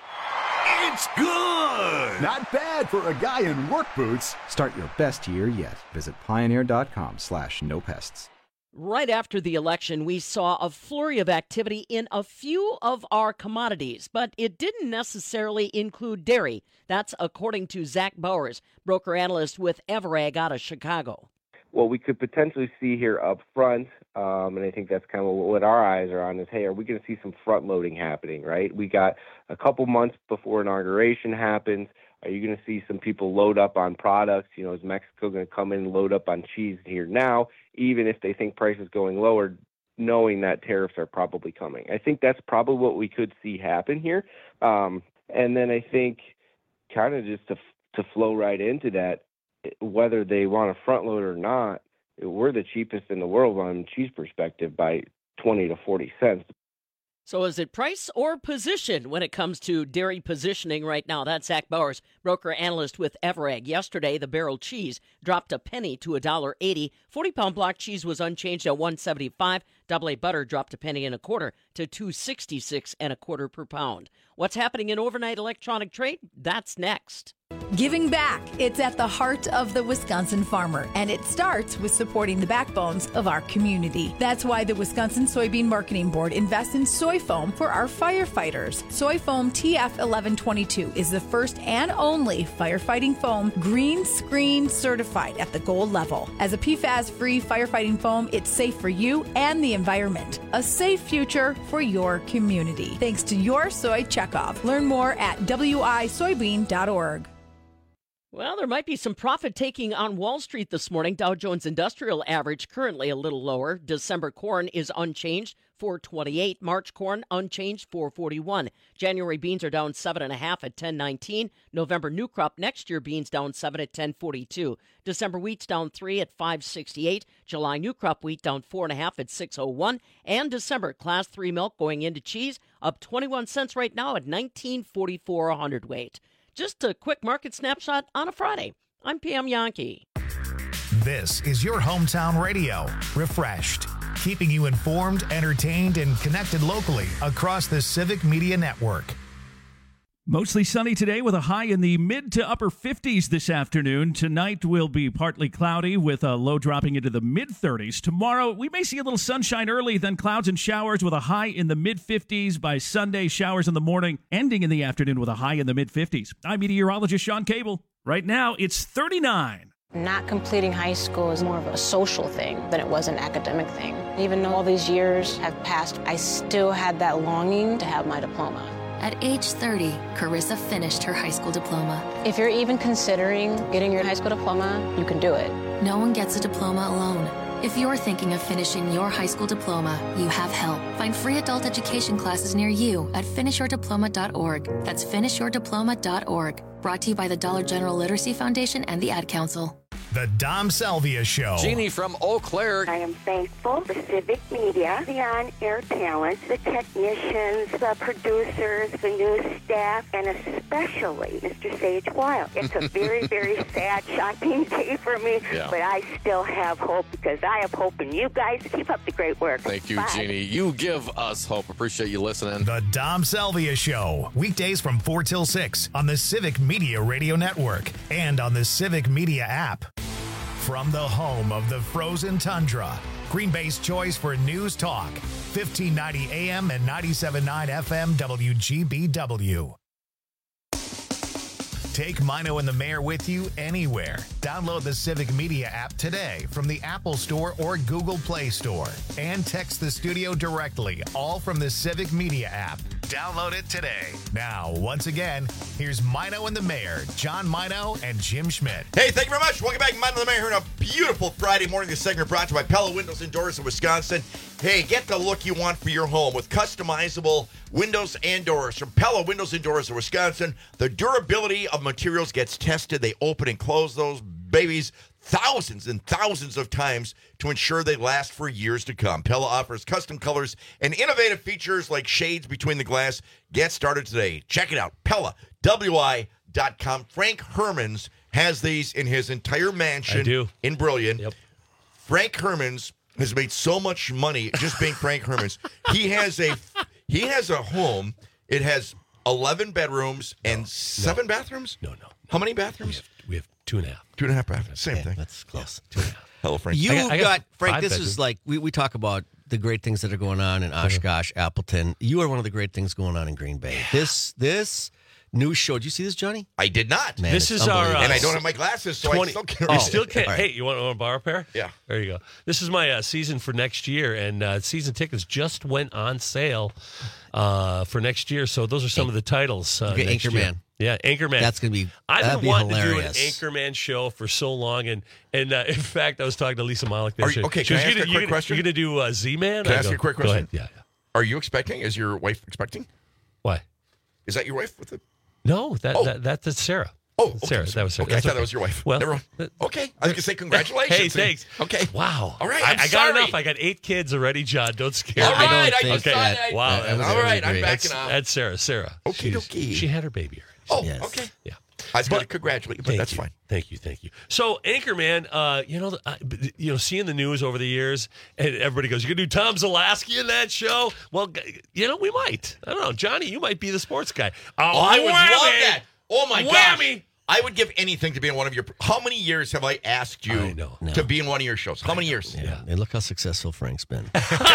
It's good! Not bad for a guy in work boots. Start your best year yet. Visit pioneer.com slash no pests. Right after the election, we saw a flurry of activity in a few of our commodities, but it didn't necessarily include dairy. That's according to Zach Bowers, broker analyst with Everag out of Chicago. What we could potentially see here up front, um, and I think that's kind of what our eyes are on, is, hey, are we going to see some front loading happening, right? We got a couple months before inauguration happens. Are you going to see some people load up on products? You know, is Mexico going to come in and load up on cheese here now, even if they think price is going lower, knowing that tariffs are probably coming? I think that's probably what we could see happen here. Um, and then I think kind of just to to flow right into that, whether they want to front load or not, we're the cheapest in the world on a cheese perspective by twenty to forty cents. So is it price or position when it comes to dairy positioning right now? That's Zach Bowers, broker analyst with Everag. Yesterday, the barrel cheese dropped a penny to one dollar eighty. forty-pound block cheese was unchanged at one seventy-five. Double A butter dropped a penny and a quarter to two sixty-six and a quarter per pound. What's happening in overnight electronic trade? That's next. Giving back. It's at the heart of the Wisconsin farmer, and it starts with supporting the backbones of our community. That's why the Wisconsin Soybean Marketing Board invests in soy foam for our firefighters. Soy foam T F eleven twenty-two is the first and only firefighting foam green screen certified at the gold level. As a P FAS-free firefighting foam, it's safe for you and the environment. A safe future for your community. Thanks to your soy checkoff. Learn more at w i soybean dot org. Well, there might be some profit taking on Wall Street this morning. Dow Jones Industrial Average currently a little lower. December corn is unchanged, four twenty-eight. March corn unchanged, four forty-one. January beans are down seven and a half at ten nineteen. November new crop next year beans down seven at ten forty-two. December wheat's down three at five sixty-eight. July new crop wheat down four and a half at six oh one. And December class three milk going into cheese up twenty-one cents right now at nineteen forty-four a hundredweight. Just a quick market snapshot on a Friday. I'm Pam Yankee. This is your hometown radio, Refreshed, keeping you informed, entertained, and connected locally across the Civic Media Network. Mostly sunny today with a high in the mid to upper fifties this afternoon. Tonight will be partly cloudy with a low dropping into the mid thirties. Tomorrow, we may see a little sunshine early, then clouds and showers with a high in the mid fifties. By Sunday, showers in the morning, ending in the afternoon with a high in the mid fifties. I'm meteorologist Sean Cable. Right now, it's thirty-nine. Not completing high school is more of a social thing than it was an academic thing. Even though all these years have passed, I still had that longing to have my diploma. At age thirty, Carissa finished her high school diploma. If you're even considering getting your high school diploma, you can do it. No one gets a diploma alone. If you're thinking of finishing your high school diploma, you have help. Find free adult education classes near you at finish your diploma dot org. That's finish your diploma dot org. Brought to you by the Dollar General Literacy Foundation and the Ad Council. The Dom Salvia Show. Jeannie from Eau Claire. I am thankful for Civic Media, the on-air talent, the technicians, the producers, the news staff, and especially Mister Sage Wild. It's a very, very sad, shocking day for me, Yeah. but I still have hope because I have hope in you guys. Keep up the great work. Thank you, Bye. Jeannie. You give us hope. Appreciate you listening. The Dom Salvia Show. Weekdays from four till six on the Civic Media Radio Network and on the Civic Media app. From the home of the frozen tundra, Green Bay's choice for news talk, fifteen ninety A M and ninety-seven point nine F M W G B W. Take Mino and the Mayor with you anywhere. Download the Civic Media app today from the Apple Store or Google Play Store. And text the studio directly, all from the Civic Media app. Download it today. Now, once again, here's Mino and the Mayor, John Mino and Jim Schmidt. Hey, thank you very much. Welcome back, Mino and the Mayor, here on a beautiful Friday morning. This segment brought to you by Pella Windows and Doors of Wisconsin. Hey, get the look you want for your home with customizable windows and doors from Pella Windows and Doors of Wisconsin. The durability of materials gets tested. They open and close those babies thousands and thousands of times to ensure they last for years to come. Pella offers custom colors and innovative features like shades between the glass. Get started today. Check it out. Pella W I dot com. Frank Hermans has these in his entire mansion I do. in Brilliant. Yep. Frank Hermans has made so much money just being Frank Hermans. He has a he has a home. It has eleven bedrooms and seven bathrooms. No, no. How many bathrooms? We have two and a half. Two and a half bathrooms. Same Yeah, thing. That's close. Two and a half. Hello, Frank. You I got- I got, got Frank. five This bedrooms. is like we, we talk about the great things that are going on in Oshkosh, Appleton. You are one of the great things going on in Green Bay. This this news show. Did you see this, Johnny? I did not. Man, This it's is our, unbelievable. and I don't have my glasses, so I twenty still can't You read still it. can't. All right. Hey, you want, want to borrow a pair? Yeah. There you go. This is my uh, season for next year, and uh, season tickets just went on sale uh, for next year. So those are some of the titles. Uh, Okay, next Anchorman. year. Yeah, Anchorman. That's gonna be. I've that'd been be wanting hilarious. to do an Anchorman show for so long, and and uh, in fact, I was talking to Lisa Malik. Are you- okay, can I ask you a quick question? You're going to do uh, Z-Man? Can I I ask go, you a quick go question? ahead. Yeah, yeah. Are you expecting? Is your wife expecting? Why? Is that your wife with the? No, that, Oh. that, that that's Sarah. Oh, okay. Sarah. That was Sarah. Okay, I That's thought that was your wife. Well, Never mind. Okay, I was gonna say congratulations. Hey, thanks. Okay. Wow. All right, I, I'm I got sorry. enough. I got eight kids already, John. Don't scare All me. right, I don't I think okay. that- Wow. that- that was All very right, I'm great. backing That's, off. that's Sarah. Sarah. Okie She's- dokie. She had her baby already. Oh, Yes. okay. Yeah. I was going to But- congratulate you, but Thank that's you. fine. Thank you, thank you. So, Anchorman, uh, you know, the- uh, you know, seeing the news over the years, and everybody goes, "You gonna do Tom Zalaski in that show?" Well, g- you know, we might. I don't know, Johnny. You might be the sports guy. Oh, Oh, I would whammy! love that. Oh my Whammy! gosh. I would give anything to be in one of your. How many years have I asked you I know. to be in one of your shows? How many years? Yeah. And look how successful Frank's been.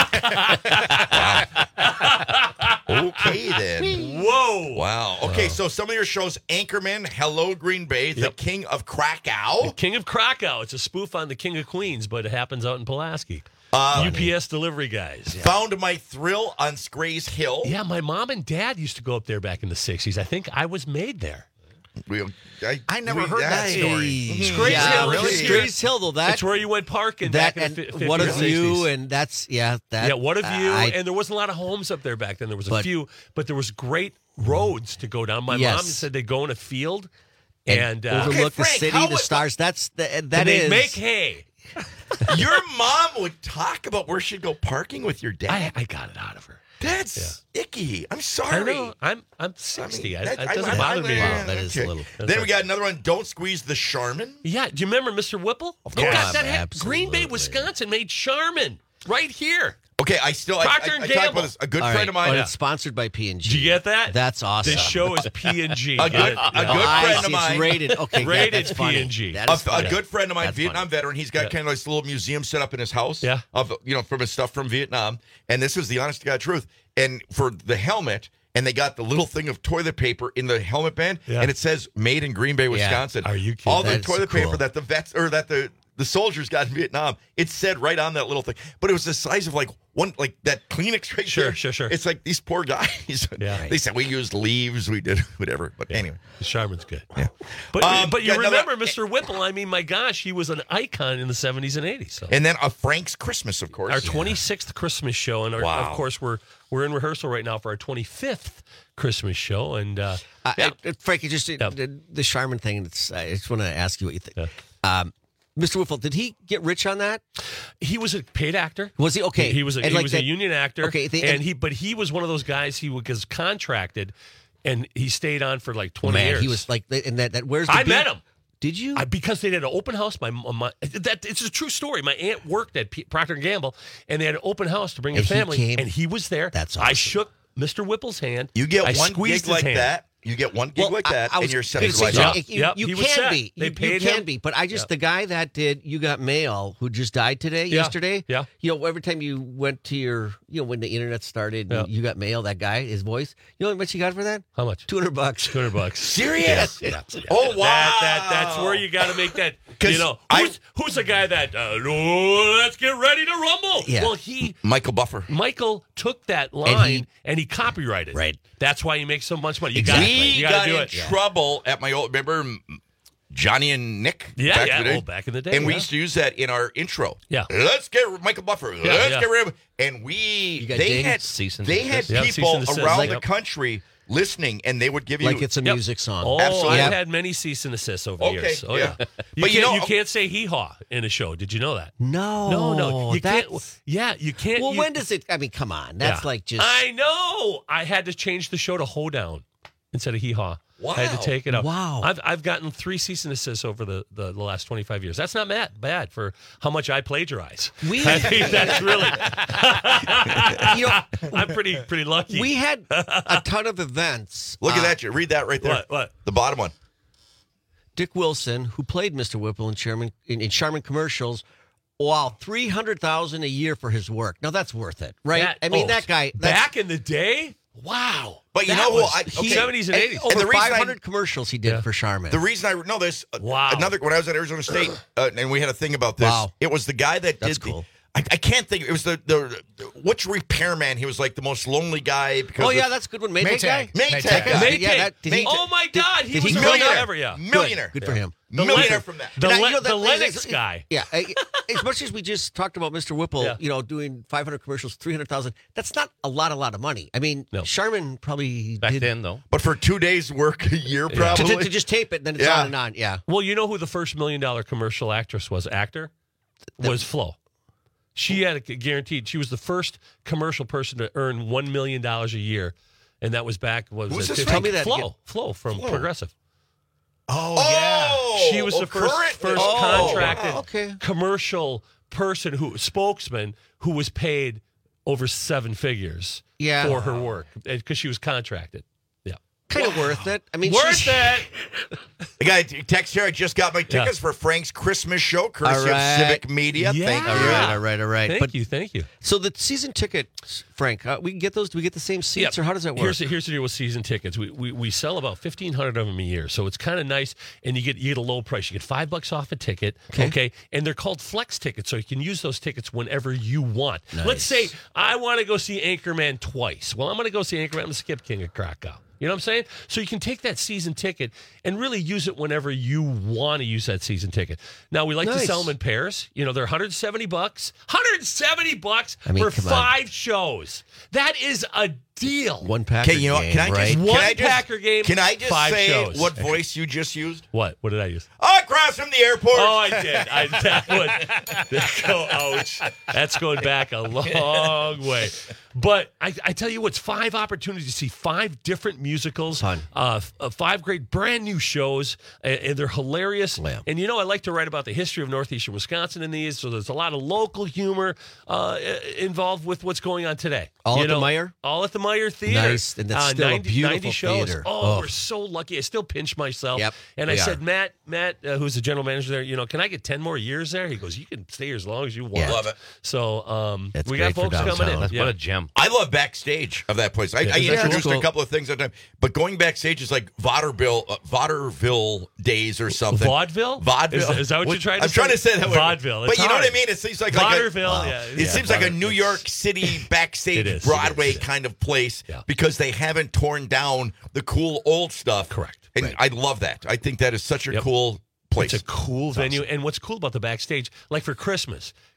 Okay, then. Whoa! Wow. Okay, so some of your shows: Anchorman, Hello Green Bay, The Yep. King of Krakow. King of Krakow. It's a spoof on the King of Queens, but it happens out in Pulaski. Uh, U P S delivery guys. Yeah. Found My Thrill on Scray's Hill. Yeah, my mom and dad used to go up there back in the sixties. I think I was made there. We, I, I never we- heard that I- story. It's Mhm. Grace yeah, Hill. really? It's Grace Hill, though. That, That's where you went parking that back in and the fi- fifties what a and view, sixties. and that's yeah, that Yeah, what a view. I, and there wasn't a lot of homes up there back then. There was a But- few, but there was great roads to go down. My Yes. mom said they go in a field and and, uh, overlook Okay, the Frank, city, how the would- stars. That's the, that and they is- make hay. Your mom would talk about where she'd go parking with your dad. I, I got it out of her. That's icky. I'm I sorry. know. I'm I'm sixty. I, that- it I- doesn't I- bother I- me. Wow, that is Okay. a little. Then we got another one. Don't squeeze the Charmin. Yeah. Do you remember Mister Whipple? Of Yeah, course. that had, Green Bay, Absolutely. Wisconsin made Charmin right here. Okay, I still I, Procter I, and I talked Gamble. about this. A good All friend right, of mine. but it's sponsored by P and G. Do you get that? That's awesome. This show is P and G. A good- a good I friend of see, mine- It's rated. Okay, that- Rated that's funny. P and G. That A, is a funny. good friend of mine, That's Vietnam funny. veteran. He's got Yeah. kind of this little museum set up in his house. Yeah. Of you know from his stuff from Vietnam, and this is the honest to God truth. And for the helmet, and they got the little thing of toilet paper in the helmet band, Yeah. and it says "Made in Green Bay, Wisconsin." Are you kidding? All the That is toilet cool. paper that the vets or that the the soldiers got in Vietnam, it said right on that little thing. But it was the size of like one, like that Kleenex right Sure, there. sure, sure. It's like these poor guys. Yeah. They said we used leaves, we did whatever. But anyway. The Charmin's good. Yeah. But Um, but you yeah, another- remember Mister Whipple? I mean, my gosh, he was an icon in the seventies and eighties. So. And then a Frank's Christmas, of course. Our twenty-sixth Christmas show, and our, Wow. of course we're we're in rehearsal right now for our twenty-fifth Christmas show. And uh, Uh, yeah. uh, Frankie, just uh, Yeah. the, the Charmin thing. It's, I just want to ask you what you think. Um, Mister Whipple, did he get rich on that? He was a paid actor. Was he? Okay. He, he was a, And he like was that- a union actor. Okay, they- and, and- he but he was one of those guys. He was contracted, and he stayed on for like twenty Man, years. he was like, and that, that where's the I beat? met him. Did you? I, because they did an open house. My, my that it's a true story. My aunt worked at P, Procter and Gamble, and they had an open house to bring And his he family, came? and he was there. That's I awesome. shook Mister Whipple's hand. You get I one squeezed gig his like hand. that. You get one gig Well, like I- that, I was and you're set gonna for say, life. so Yeah. you, Yep, you he was can set. be. They You, paid you can him. be. But I just, Yep. the guy that did You Got Mail, who just died today, Yeah. yesterday. Yeah. You know, every time you went to your, you know, when the internet started, Yeah. You Got Mail, that guy, his voice. You know how much you got for that? How much? two hundred bucks. Two hundred bucks. Serious? Yeah. Oh, wow. That, that that's where you got to make that. You know, who's, who's the guy that? Uh, oh, let's get ready to rumble. Yeah. Well, he Michael Buffer. Michael took that line and he- he, copyrighted. Right. That's why he makes so much money. You Exactly. got We you got got to do in it. trouble at my old. Remember m- Johnny and Nick? Yeah, back yeah. In the day? Oh, back in the day, And we yeah. used to use that in our intro. Yeah. Let's get Michael Buffer. Let's yeah. get rid of. And we got they dinged? had Cease and they had desist. Yeah, cease people and desist. around Like- the country listening, and they would give you Like it's a Yep. music song. Oh, Absolutely. I've had many cease and assists over the Okay, years. Oh, yeah. yeah. You But you can't, know- you can't say hee haw in a show. Did you know that? No. No, no. You can't. that's- Yeah, you can't. Well, you- when does it? I mean, come on. That's Yeah. like just. I know. I had to change the show to hoedown instead of hee haw. Wow. I had to take it out. Wow. I've I've gotten three cease and assists over the, the, the last twenty five years. That's not bad bad for how much I plagiarize. We- I think that's really. You know, I'm pretty pretty lucky. we had a ton of events. Look at Uh, that. You read that right there. What? What? The bottom one. Dick Wilson, who played Mister Whipple in Sherman in, in Charmin commercials, wow, three hundred thousand a year for his work. Now that's worth it, right? That- I mean, oh, that guy that's, back in the day. Wow. But you That know who was I- okay. seventies and and eighties. over And the reason I- five hundred commercials he did Yeah. for Charmin. The reason I know this, uh, Wow. another when I was at Arizona State, uh, and we had a thing about this. Wow. It was the guy that That's did. cool. The, I, I can't think. It was the the which repairman. He was like the most lonely guy. Because oh of- yeah, that's a good one. Maytag guy. Maytag Maytag guy. guy. Maytag. Yeah, that, did he, Oh my did- God, he did was he a go millionaire. there? Ever, yeah. Millionaire. Good for him. The millionaire le- from that. The, And I- Le- you know, that- the that- Lennox that- guy. Yeah, I- as much as we just talked about Mister Whipple, Yeah. you know, doing five hundred commercials, three hundred thousand. That's not a lot, a lot of money. I mean, No. Charmin probably Back did then, though. But for two days' work a year, to, probably. to, to just tape it, and then it's Yeah. on and on. Yeah. Well, you know who the first million dollar commercial actress was? Actor was Flo. She had a guaranteed. She was the first commercial person to earn one million dollars a year, and that was back. Was Who's it this fifty? from? Tell me that Flo. again. Flo from Flo. Progressive. oh, Yeah, she was oh, the first current- first oh, contracted wow, okay. commercial person who spokesman who was paid over seven figures Yeah. for her work because she was contracted. Yeah, Kind of worth it. I mean, worth she's- it. The guy text here. I just got my tickets Yeah. for Frank's Christmas show, courtesy All right. of Civic Media. Yeah. Thank you. All right, all right, all right. Thank but you, thank you. so the season tickets, Frank, uh, we can get those. Do we get the same seats, Yep. or how does that work? Here's the, here's the deal with season tickets. We we, we sell about fifteen hundred of them a year, so it's kind of nice, and you get you get a low price. You get five bucks off a ticket, Okay. okay? And they're called flex tickets, so you can use those tickets whenever you want. Nice. Let's say I want to go see Anchorman twice. Well, I'm going to go see Anchorman. I'm going to skip King of Krakow. You know what I'm saying? So you can take that season ticket and really use it whenever you want to use that season ticket. Now we like to Nice. sell them in pairs. You know, they're one hundred seventy bucks. one hundred seventy bucks I mean, for come on. five shows. That is a deal. One Packer Okay, you know what? game, Can I right? just One can I just, Packer game, Can I just five say shows. what voice you just used? What? What did I use? Across from the airport. Oh, I did. I that would that go, ouch. That's going back a long way. But I, I tell you what's five opportunities to see five different musicals, Fun. Uh, f- uh, five great brand new shows, and, and they're hilarious. Yeah. And you know, I like to write about the history of Northeastern Wisconsin in these, so there's a lot of local humor uh, involved with what's going on today. All You at the know, Meyer? All at the Meyer Theater. Nice, and that's Uh, still a ninety, beautiful ninety shows. theater. Oh, Oh. we're so lucky. I still pinch myself. Yep, And we I are. said, Matt, Matt, uh, who's the general manager there, you know, can I get ten more years there? He goes, you can stay here as long as you want. Yeah. Love it. So um, That's we great got for folks coming downtown. in. That's Yeah. what a gem. I love backstage of that place. I, Yeah, I that's introduced cool. a couple of things at the time, but going backstage is like vaudeville, uh, vaudeville days or something. Vaudeville? Vaudeville. Is, is that what you're trying to I'm say? trying to say that. Vaudeville. But It's you know hard. what I mean? It seems like, like a, Vaudeville, yeah. It yeah, seems like a vaudeville. New York City backstage It is, it Broadway is, it is. kind of place Yeah. because they haven't torn down the cool old stuff. Correct. And Right. I love that. I think that is such a Yep. cool place. It's a cool venue. And what's cool about the backstage, like for Christmas,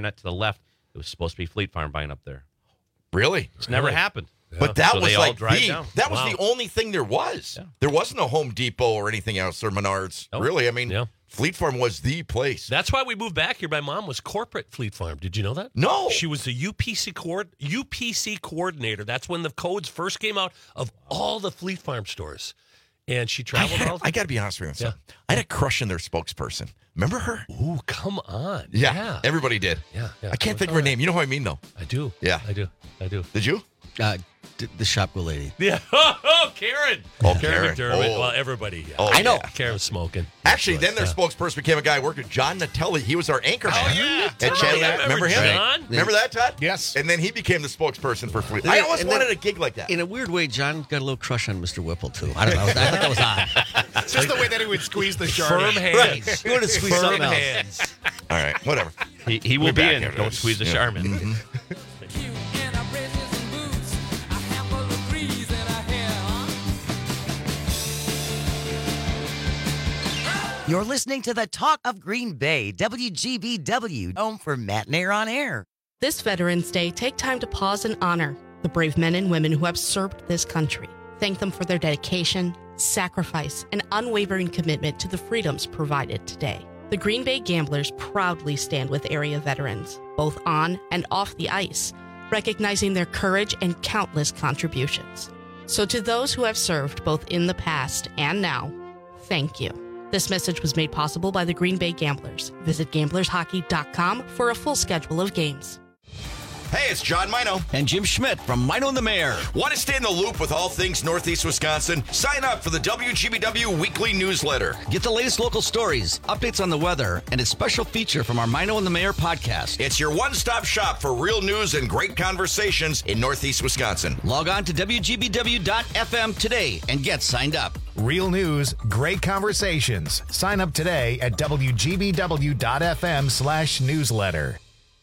Net to the left. It was supposed to be Fleet Farm buying up there. Really? It's never Really? happened. But that So was they all like drive the down. that was Wow. the only thing there was. There wasn't a Home Depot or anything else or Menards. Nope. Really, I mean, Yeah. Fleet Farm was the place. That's why we moved back here. My mom was corporate Fleet Farm. Did you know that? No. She was the U P C coord- U P C coordinator. That's when the codes first came out of all the Fleet Farm stores. And she I, traveled had, all the I got to be honest with you. Yeah. I had a crush on their spokesperson. Remember her? Ooh, come on. Yeah, Yeah. everybody did. Yeah, yeah. I can't think of her name. You know who I mean, though? I do. Yeah. I do. I do. Did you? Uh, d- the Shopko lady. Yeah. Oh, Karen. Oh, Karen Karen. McDermott. Oh. Well, everybody. Yeah. Oh, I know. yeah. Karen was smoking. Actually, then their Yeah. spokesperson became a guy who worked with John Natelli. He was our anchor man. Oh, yeah. At Totally. Channel I eight. remember Remember him? John. Remember that, Todd? Yes. And then he became the spokesperson for Fleet. And I then- always and then- wanted a gig like that. In a weird way, John got a little crush on Mister Whipple, too. I don't know. I thought that was odd. Just the way that he would squeeze the Firm Chardonnay. hands. You want to squeeze Firm something else. hands. All right, whatever. He, he will We're be back in. after Don't this. squeeze the Yeah. Charmin. Mhm. You're listening to the Talk of Green Bay, W G B W, home for Matt Nair on Air. This Veterans Day, take time to pause and honor the brave men and women who have served this country. Thank them for their dedication, sacrifice, and unwavering commitment to the freedoms provided today. The Green Bay Gamblers proudly stand with area veterans, both on and off the ice, recognizing their courage and countless contributions. So to those who have served both in the past and now, thank you. This message was made possible by the Green Bay Gamblers. Visit gamblers hockey dot com for a full schedule of games. Hey, it's John Mino. And Jim Schmidt from Mino and the Mayor. Want to stay in the loop with all things Northeast Wisconsin? Sign up for the W G B W weekly newsletter. Get the latest local stories, updates on the weather, and a special feature from our Mino and the Mayor podcast. It's your one-stop shop for real news and great conversations in Northeast Wisconsin. Log on to W G B W dot F M today and get signed up. Real news, great conversations. Sign up today at W G B W dot F M slash newsletter.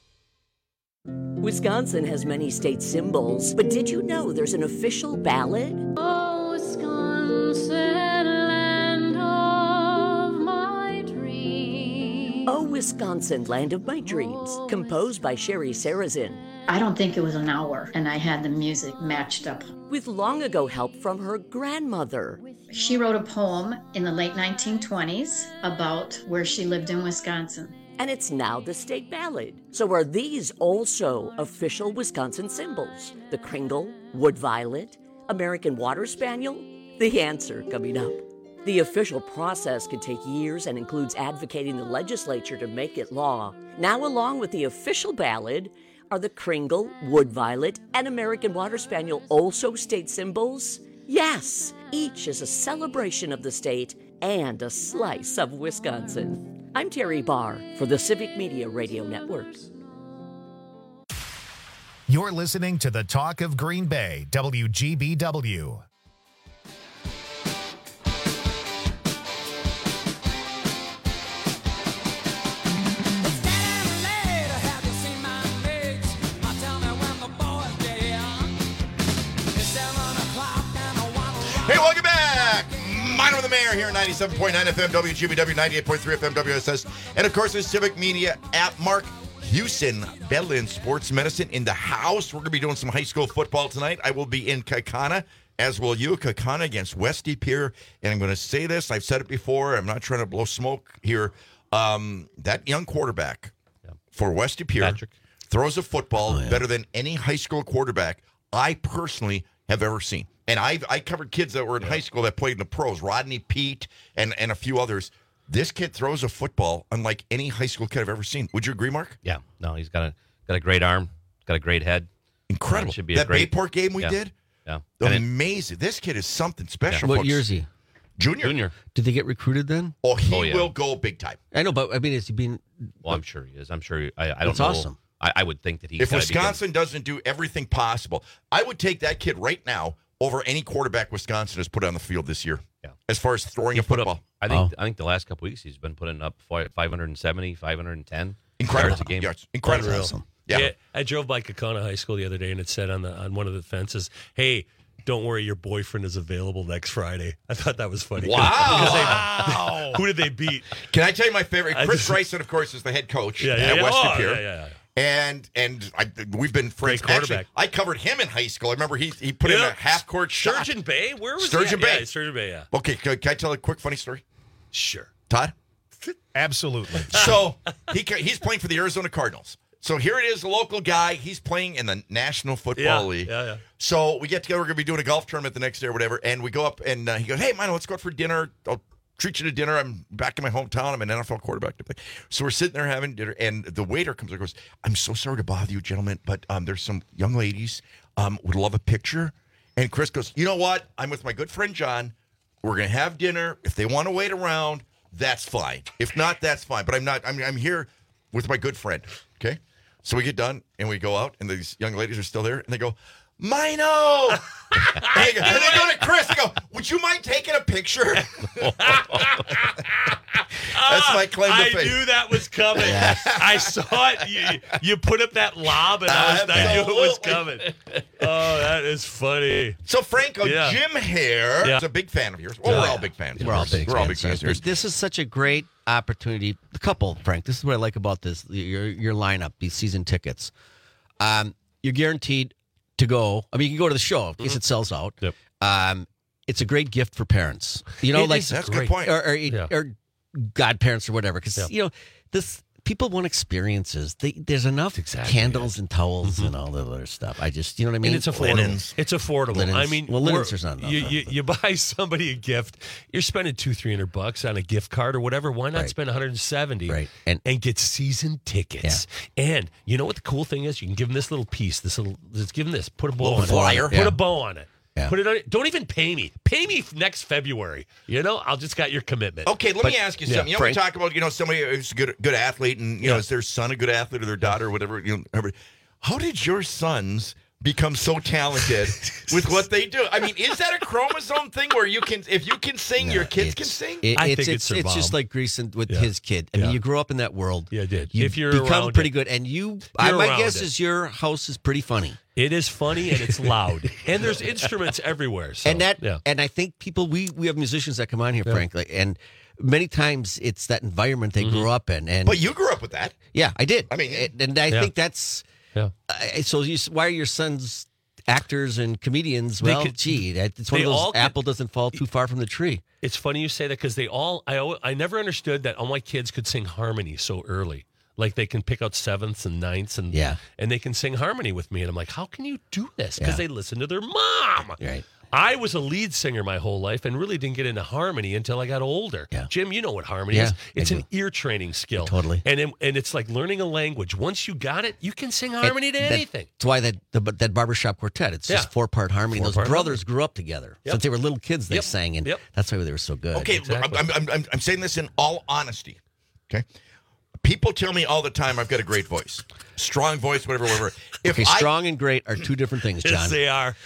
Wisconsin has many state symbols, but did you know there's an official ballad? Oh, Wisconsin, land of my dreams. Oh, Wisconsin, land of my dreams, composed by Sherry Sarazin. I don't think it was an hour, and I had the music matched up. With long ago help from her grandmother. She wrote a poem in the late nineteen twenties about where she lived in Wisconsin. And it's now the state ballad. So are these also official Wisconsin symbols? The Kringle, Wood Violet, American Water Spaniel? The answer coming up. The official process can take years and includes advocating the legislature to make it law. Now, along with the official ballad, are the Kringle, Wood Violet, and American Water Spaniel also state symbols? Yes, each is a celebration of the state and a slice of Wisconsin. I'm Terry Barr for the Civic Media Radio Network. You're listening to the Talk of Green Bay, W G B W. Hey, welcome back. Mine with the Mayor here, ninety-seven point nine F M, W G B W, ninety-eight point three F M, W S S. And of course, the Civic Media app. Mark Houston, Bedlin Sports Medicine in the house. We're going to be doing some high school football tonight. I will be in Kaukauna, as will you. Kaukauna against West De Pere. And I'm going to say this. I've said it before. I'm not trying to blow smoke here. Um, that young quarterback yeah. for West De Pere Patrick. throws a football Oh, yeah. better than any high school quarterback I personally have ever seen. And I I covered kids that were in yeah. high school that played in the pros, Rodney Pete and, and a few others. This kid throws a football unlike any high school kid I've ever seen. Would you agree, Mark? Yeah. No, he's got a got a great arm, got a great head. Incredible. Uh, should be that a great Bayport game we yeah. did? Yeah. And Amazing. It, this kid is something special. What folks. year is he? Junior. Junior. Did they get recruited then? Oh, he Oh, yeah. will go big time. I know, but I mean, is he being? Well, I'm sure he is. I'm sure. He, I, I don't That's know. awesome. I, I would think that he. If Wisconsin doesn't do everything possible, I would take that kid right now over any quarterback Wisconsin has put on the field this year. Yeah. As far as throwing he a put football. up. I think. I think the last couple weeks he's been putting up five hundred seventy, five hundred ten Incredible. yards a game. Yards. Incredible. Unreal. Awesome. Yeah. Yeah, I drove by Kaukauna High School the other day, and it said on the on one of the fences, "Hey, don't worry, your boyfriend is available next Friday." I thought that was funny. Wow. Because they- Wow. who did they beat? Can I tell you my favorite? I Chris just- Bryson, of course, is the head coach Yeah, yeah, at yeah. West Oh, De Pere. yeah, yeah, yeah. And and I, we've been friends. Great quarterback. Actually, I covered him in high school. I remember he he put in Yeah. a half court shot. Sturgeon Bay? Where was Sturgeon he at? Bay. Yeah, Sturgeon Bay, yeah. Okay, can, can I tell a quick funny story? Sure. Todd? Absolutely. So he ca- he's playing for the Arizona Cardinals. So here it is, a local guy. He's playing in the National Football Yeah, League. yeah, yeah. So we get together. We're going to be doing a golf tournament the next day or whatever. And we go up, and uh, he goes, hey, Mino, let's go out for dinner. I'll treat you to dinner. I'm back in my hometown. I'm an N F L quarterback. So we're sitting there having dinner, and the waiter comes and goes, I'm so sorry to bother you, gentlemen, but um, there's some young ladies um, would love a picture. And Chris goes, you know what? I'm with my good friend John. We're going to have dinner. If they want to wait around, that's fine. If not, that's fine. But I'm not. I'm, I'm here with my good friend. Okay? So we get done, and we go out, and these young ladies are still there, and they go, Mino! and, they go, and they go to Chris. They go, would you mind taking a picture? That's my claim to I fame. knew that was coming. I saw it. You, you put up that lob, and I, was, I knew it was coming. Oh, that is funny. So, Franco, Yeah. Jim Hare Yeah. is a big fan of yours. Well, Yeah. we're all big fans. of We're all yours. big We're all fans. big fans of yours. This is such a great opportunity. A couple, Frank. This is what I like about this. Your your lineup, these season tickets. Um, you're guaranteed to go. I mean, you can go to the show in case it sells out. Yep. Um, it's a great gift for parents. You know, It like is That's a good great. point. or or, Yeah. or godparents or whatever. Because Yeah. you know this. People want experiences. They, there's enough Exactly, candles and towels and all that other stuff. I just, you know what I mean? And it's affordable. Linens. It's affordable. Linens. I mean, Well, linens we're- there's not enough You, of, you, you buy somebody a gift. You're spending two, three hundred bucks on a gift card or whatever. Why not Right. spend one hundred seventy Right. and And- get season tickets? And you know what the cool thing is? You can give them this little piece. This little. Just give them this. Put a bow Little on flyer. it. Put Yeah. a bow on it. Yeah. Put it on it. Don't even pay me. Pay me next February. You know, I'll just got your commitment. Okay, let But- me ask you yeah, something. You know, Frank? we talk about, you know, somebody who's a good, good athlete, and, you Yeah. know, is their son a good athlete or their daughter or whatever? You know, whatever. How did your sons become so talented with what they do? I mean, is that a chromosome thing where you can, if you can sing, your kids can sing? It, I it's, think it's, it's their it's just mom. like Greason with Yeah. his kid. I Yeah. mean, you grow up in that world. Yeah, I did. You If you're become around pretty it. good, and you. I, You're my around guess it. is your house is pretty funny, It is funny and it's loud. And there's instruments everywhere. So, and that. yeah. And I think people we we have musicians that come on here, Yeah. frankly, and many times it's that environment they Mm-hmm. grew up in. And But you grew up with that. yeah, I did. I mean, and, and I Yeah. think that's. Yeah. I so you, why are your sons actors and comedians? They Well, could- gee, that- it's one they of those all could- apple doesn't fall too far from the tree. It's funny you say that because they all, I, al- I never understood that all my kids could sing harmony so early. Like they can pick out sevenths and ninths and Yeah. and they can sing harmony with me. And I'm like, how can you do this? Because Yeah. they listen to their mom. Right. I was a lead singer my whole life and really didn't get into harmony until I got older. Yeah. Jim, you know what harmony Yeah, is. I It's do. an ear training skill. Totally. And it, and it's like learning a language. Once you got it, you can sing harmony to That- anything. That's why that the, that barbershop quartet. It's just Yeah. four part harmony. Those Four-part brothers grew up together Yep. since they were little kids. They Yep. sang, and Yep. that's why they were so good. Okay, Exactly. I'm, I'm, I'm, I'm saying this in all honesty. Okay, people tell me all the time I've got a great voice, strong voice, whatever, whatever. If Okay, I, strong and great are two different things, John. Yes, they are.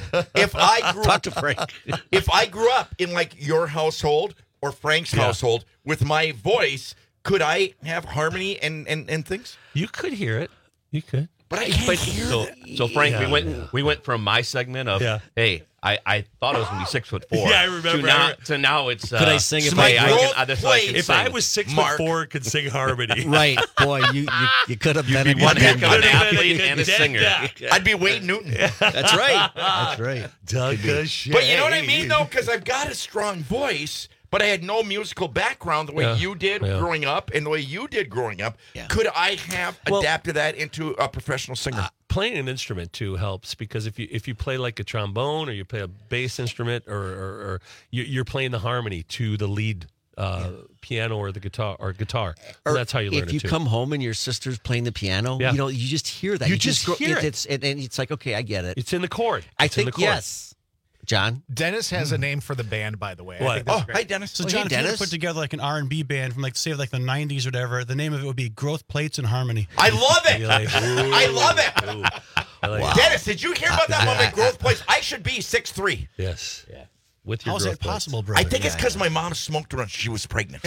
if I grew Talk up, to Frank. if I grew up in like your household or Frank's Yeah. household with my voice, could I have harmony and, and, and things? You could hear it. You could. But I can't But hear so, that. so Frank, we Yeah. went we went from my segment of Yeah. hey, I, I thought I was gonna be six foot four. Yeah, I remember. To now, I re- to now it's uh, Could I sing if hey, I I grew can, up uh, this I can played- If sing. I was six Mark. foot four, could sing harmony. Right, boy, you you, you could have been be one in heck of an Could've been athlete a and a dead singer. guy. I'd be Wade Newton. That's right. That's right. Doug a shit. But you know what I mean, though? Because I've got a strong voice, but I had no musical background the way Yeah. you did Yeah. growing up and the way you did growing up. Yeah. Could I have Well- adapted that into a professional singer? Playing an instrument too helps because if you if you play like a trombone or you play a bass instrument or or, or you, you're playing the harmony to the lead uh, piano or the guitar or guitar. Or That's how you learn if it you too. come home and your sister's playing the piano, Yeah. you know, you just hear that. You just grow- hear it. It's, and, and it's like, okay, I get it. It's in the chord. I It's in think the chord. yes, John. Dennis has a name for the band, by the way. I What? think that's oh, great. hi, Dennis. So, Oh, John, hey, if you were to Dennis. put together like an R and B band from like say like the nineties or whatever, the name of it would be Growth Plates and Harmony. I love it. You like- I love it. Ooh. I like it. Dennis, did you hear about that moment? Growth place. I should be six three. Yes. Yeah. With your How's growth that plates. possible, brother? I think it's because my mom smoked when she was pregnant.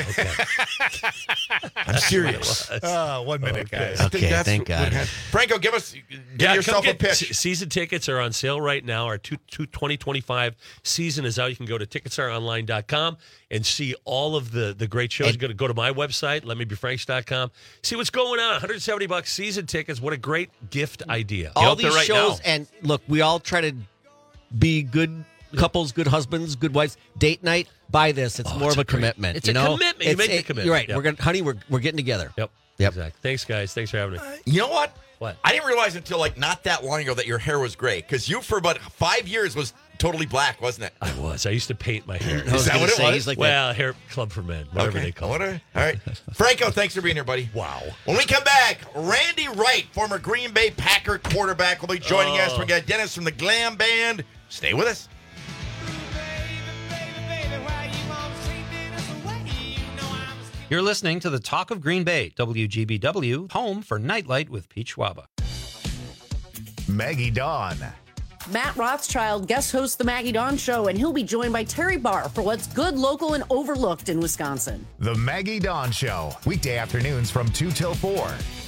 I'm serious. Uh, one minute, guys. I think Okay, that's thank what God. happened. Franco, give us, give Yeah, yourself come a get, pitch. se- Season tickets are on sale right now. Our two, two, twenty twenty-five season is out. You can go to tickets are online dot com and see all of the, the great shows. And- You're going to go to my website, let me be franks dot com. See what's going on. one hundred seventy bucks season tickets. What a great gift idea. All out there these right shows, now. and look, we all try to be good couples, good husbands, good wives, date night, buy this. It's Oh, more it's of a, a great- commitment. it's you a know? commitment. You It's make the a- commitment. You're right. Yep. We're gonna, honey, we're we're getting together. Yep. Yep. Exactly. Thanks, guys. Thanks for having me. You know what? What? I didn't realize until like not that long ago that your hair was gray because you for about five years was totally black, wasn't it? I was. I used to paint my hair. Is that what it was? Like well, hair club for men, whatever Okay. they call What it. are- All right. Franco, thanks for being here, buddy. Wow. When we come back, Randy Wright, former Green Bay Packer quarterback, will be joining us. Oh. We got Dennis from the Glam Band. Stay with us. You're listening to the Talk of Green Bay, W G B W, home for Nightlight with Pete Schwaba. Maggie Dawn. Matt Rothschild guest hosts the Maggie Dawn Show, and he'll be joined by Terry Barr for what's good, local, and overlooked in Wisconsin. The Maggie Dawn Show. Weekday afternoons from two till four.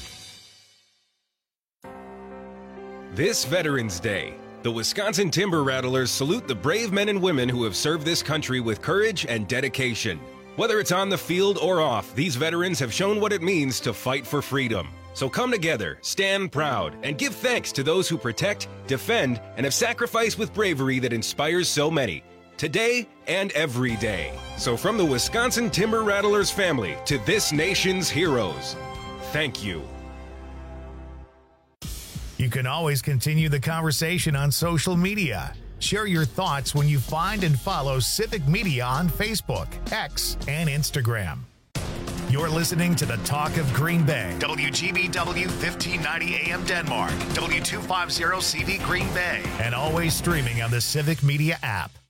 This Veterans Day, the Wisconsin Timber Rattlers salute the brave men and women who have served this country with courage and dedication. Whether it's on the field or off, these veterans have shown what it means to fight for freedom. So come together, stand proud, and give thanks to those who protect, defend, and have sacrificed with bravery that inspires so many, today and every day. So from the Wisconsin Timber Rattlers family to this nation's heroes, thank you. You can always continue the conversation on social media. Share your thoughts when you find and follow Civic Media on Facebook, X, and Instagram. You're listening to the Talk of Green Bay. W G B W fifteen ninety A M Denmark. W two fifty C V Green Bay. And always streaming on the Civic Media app.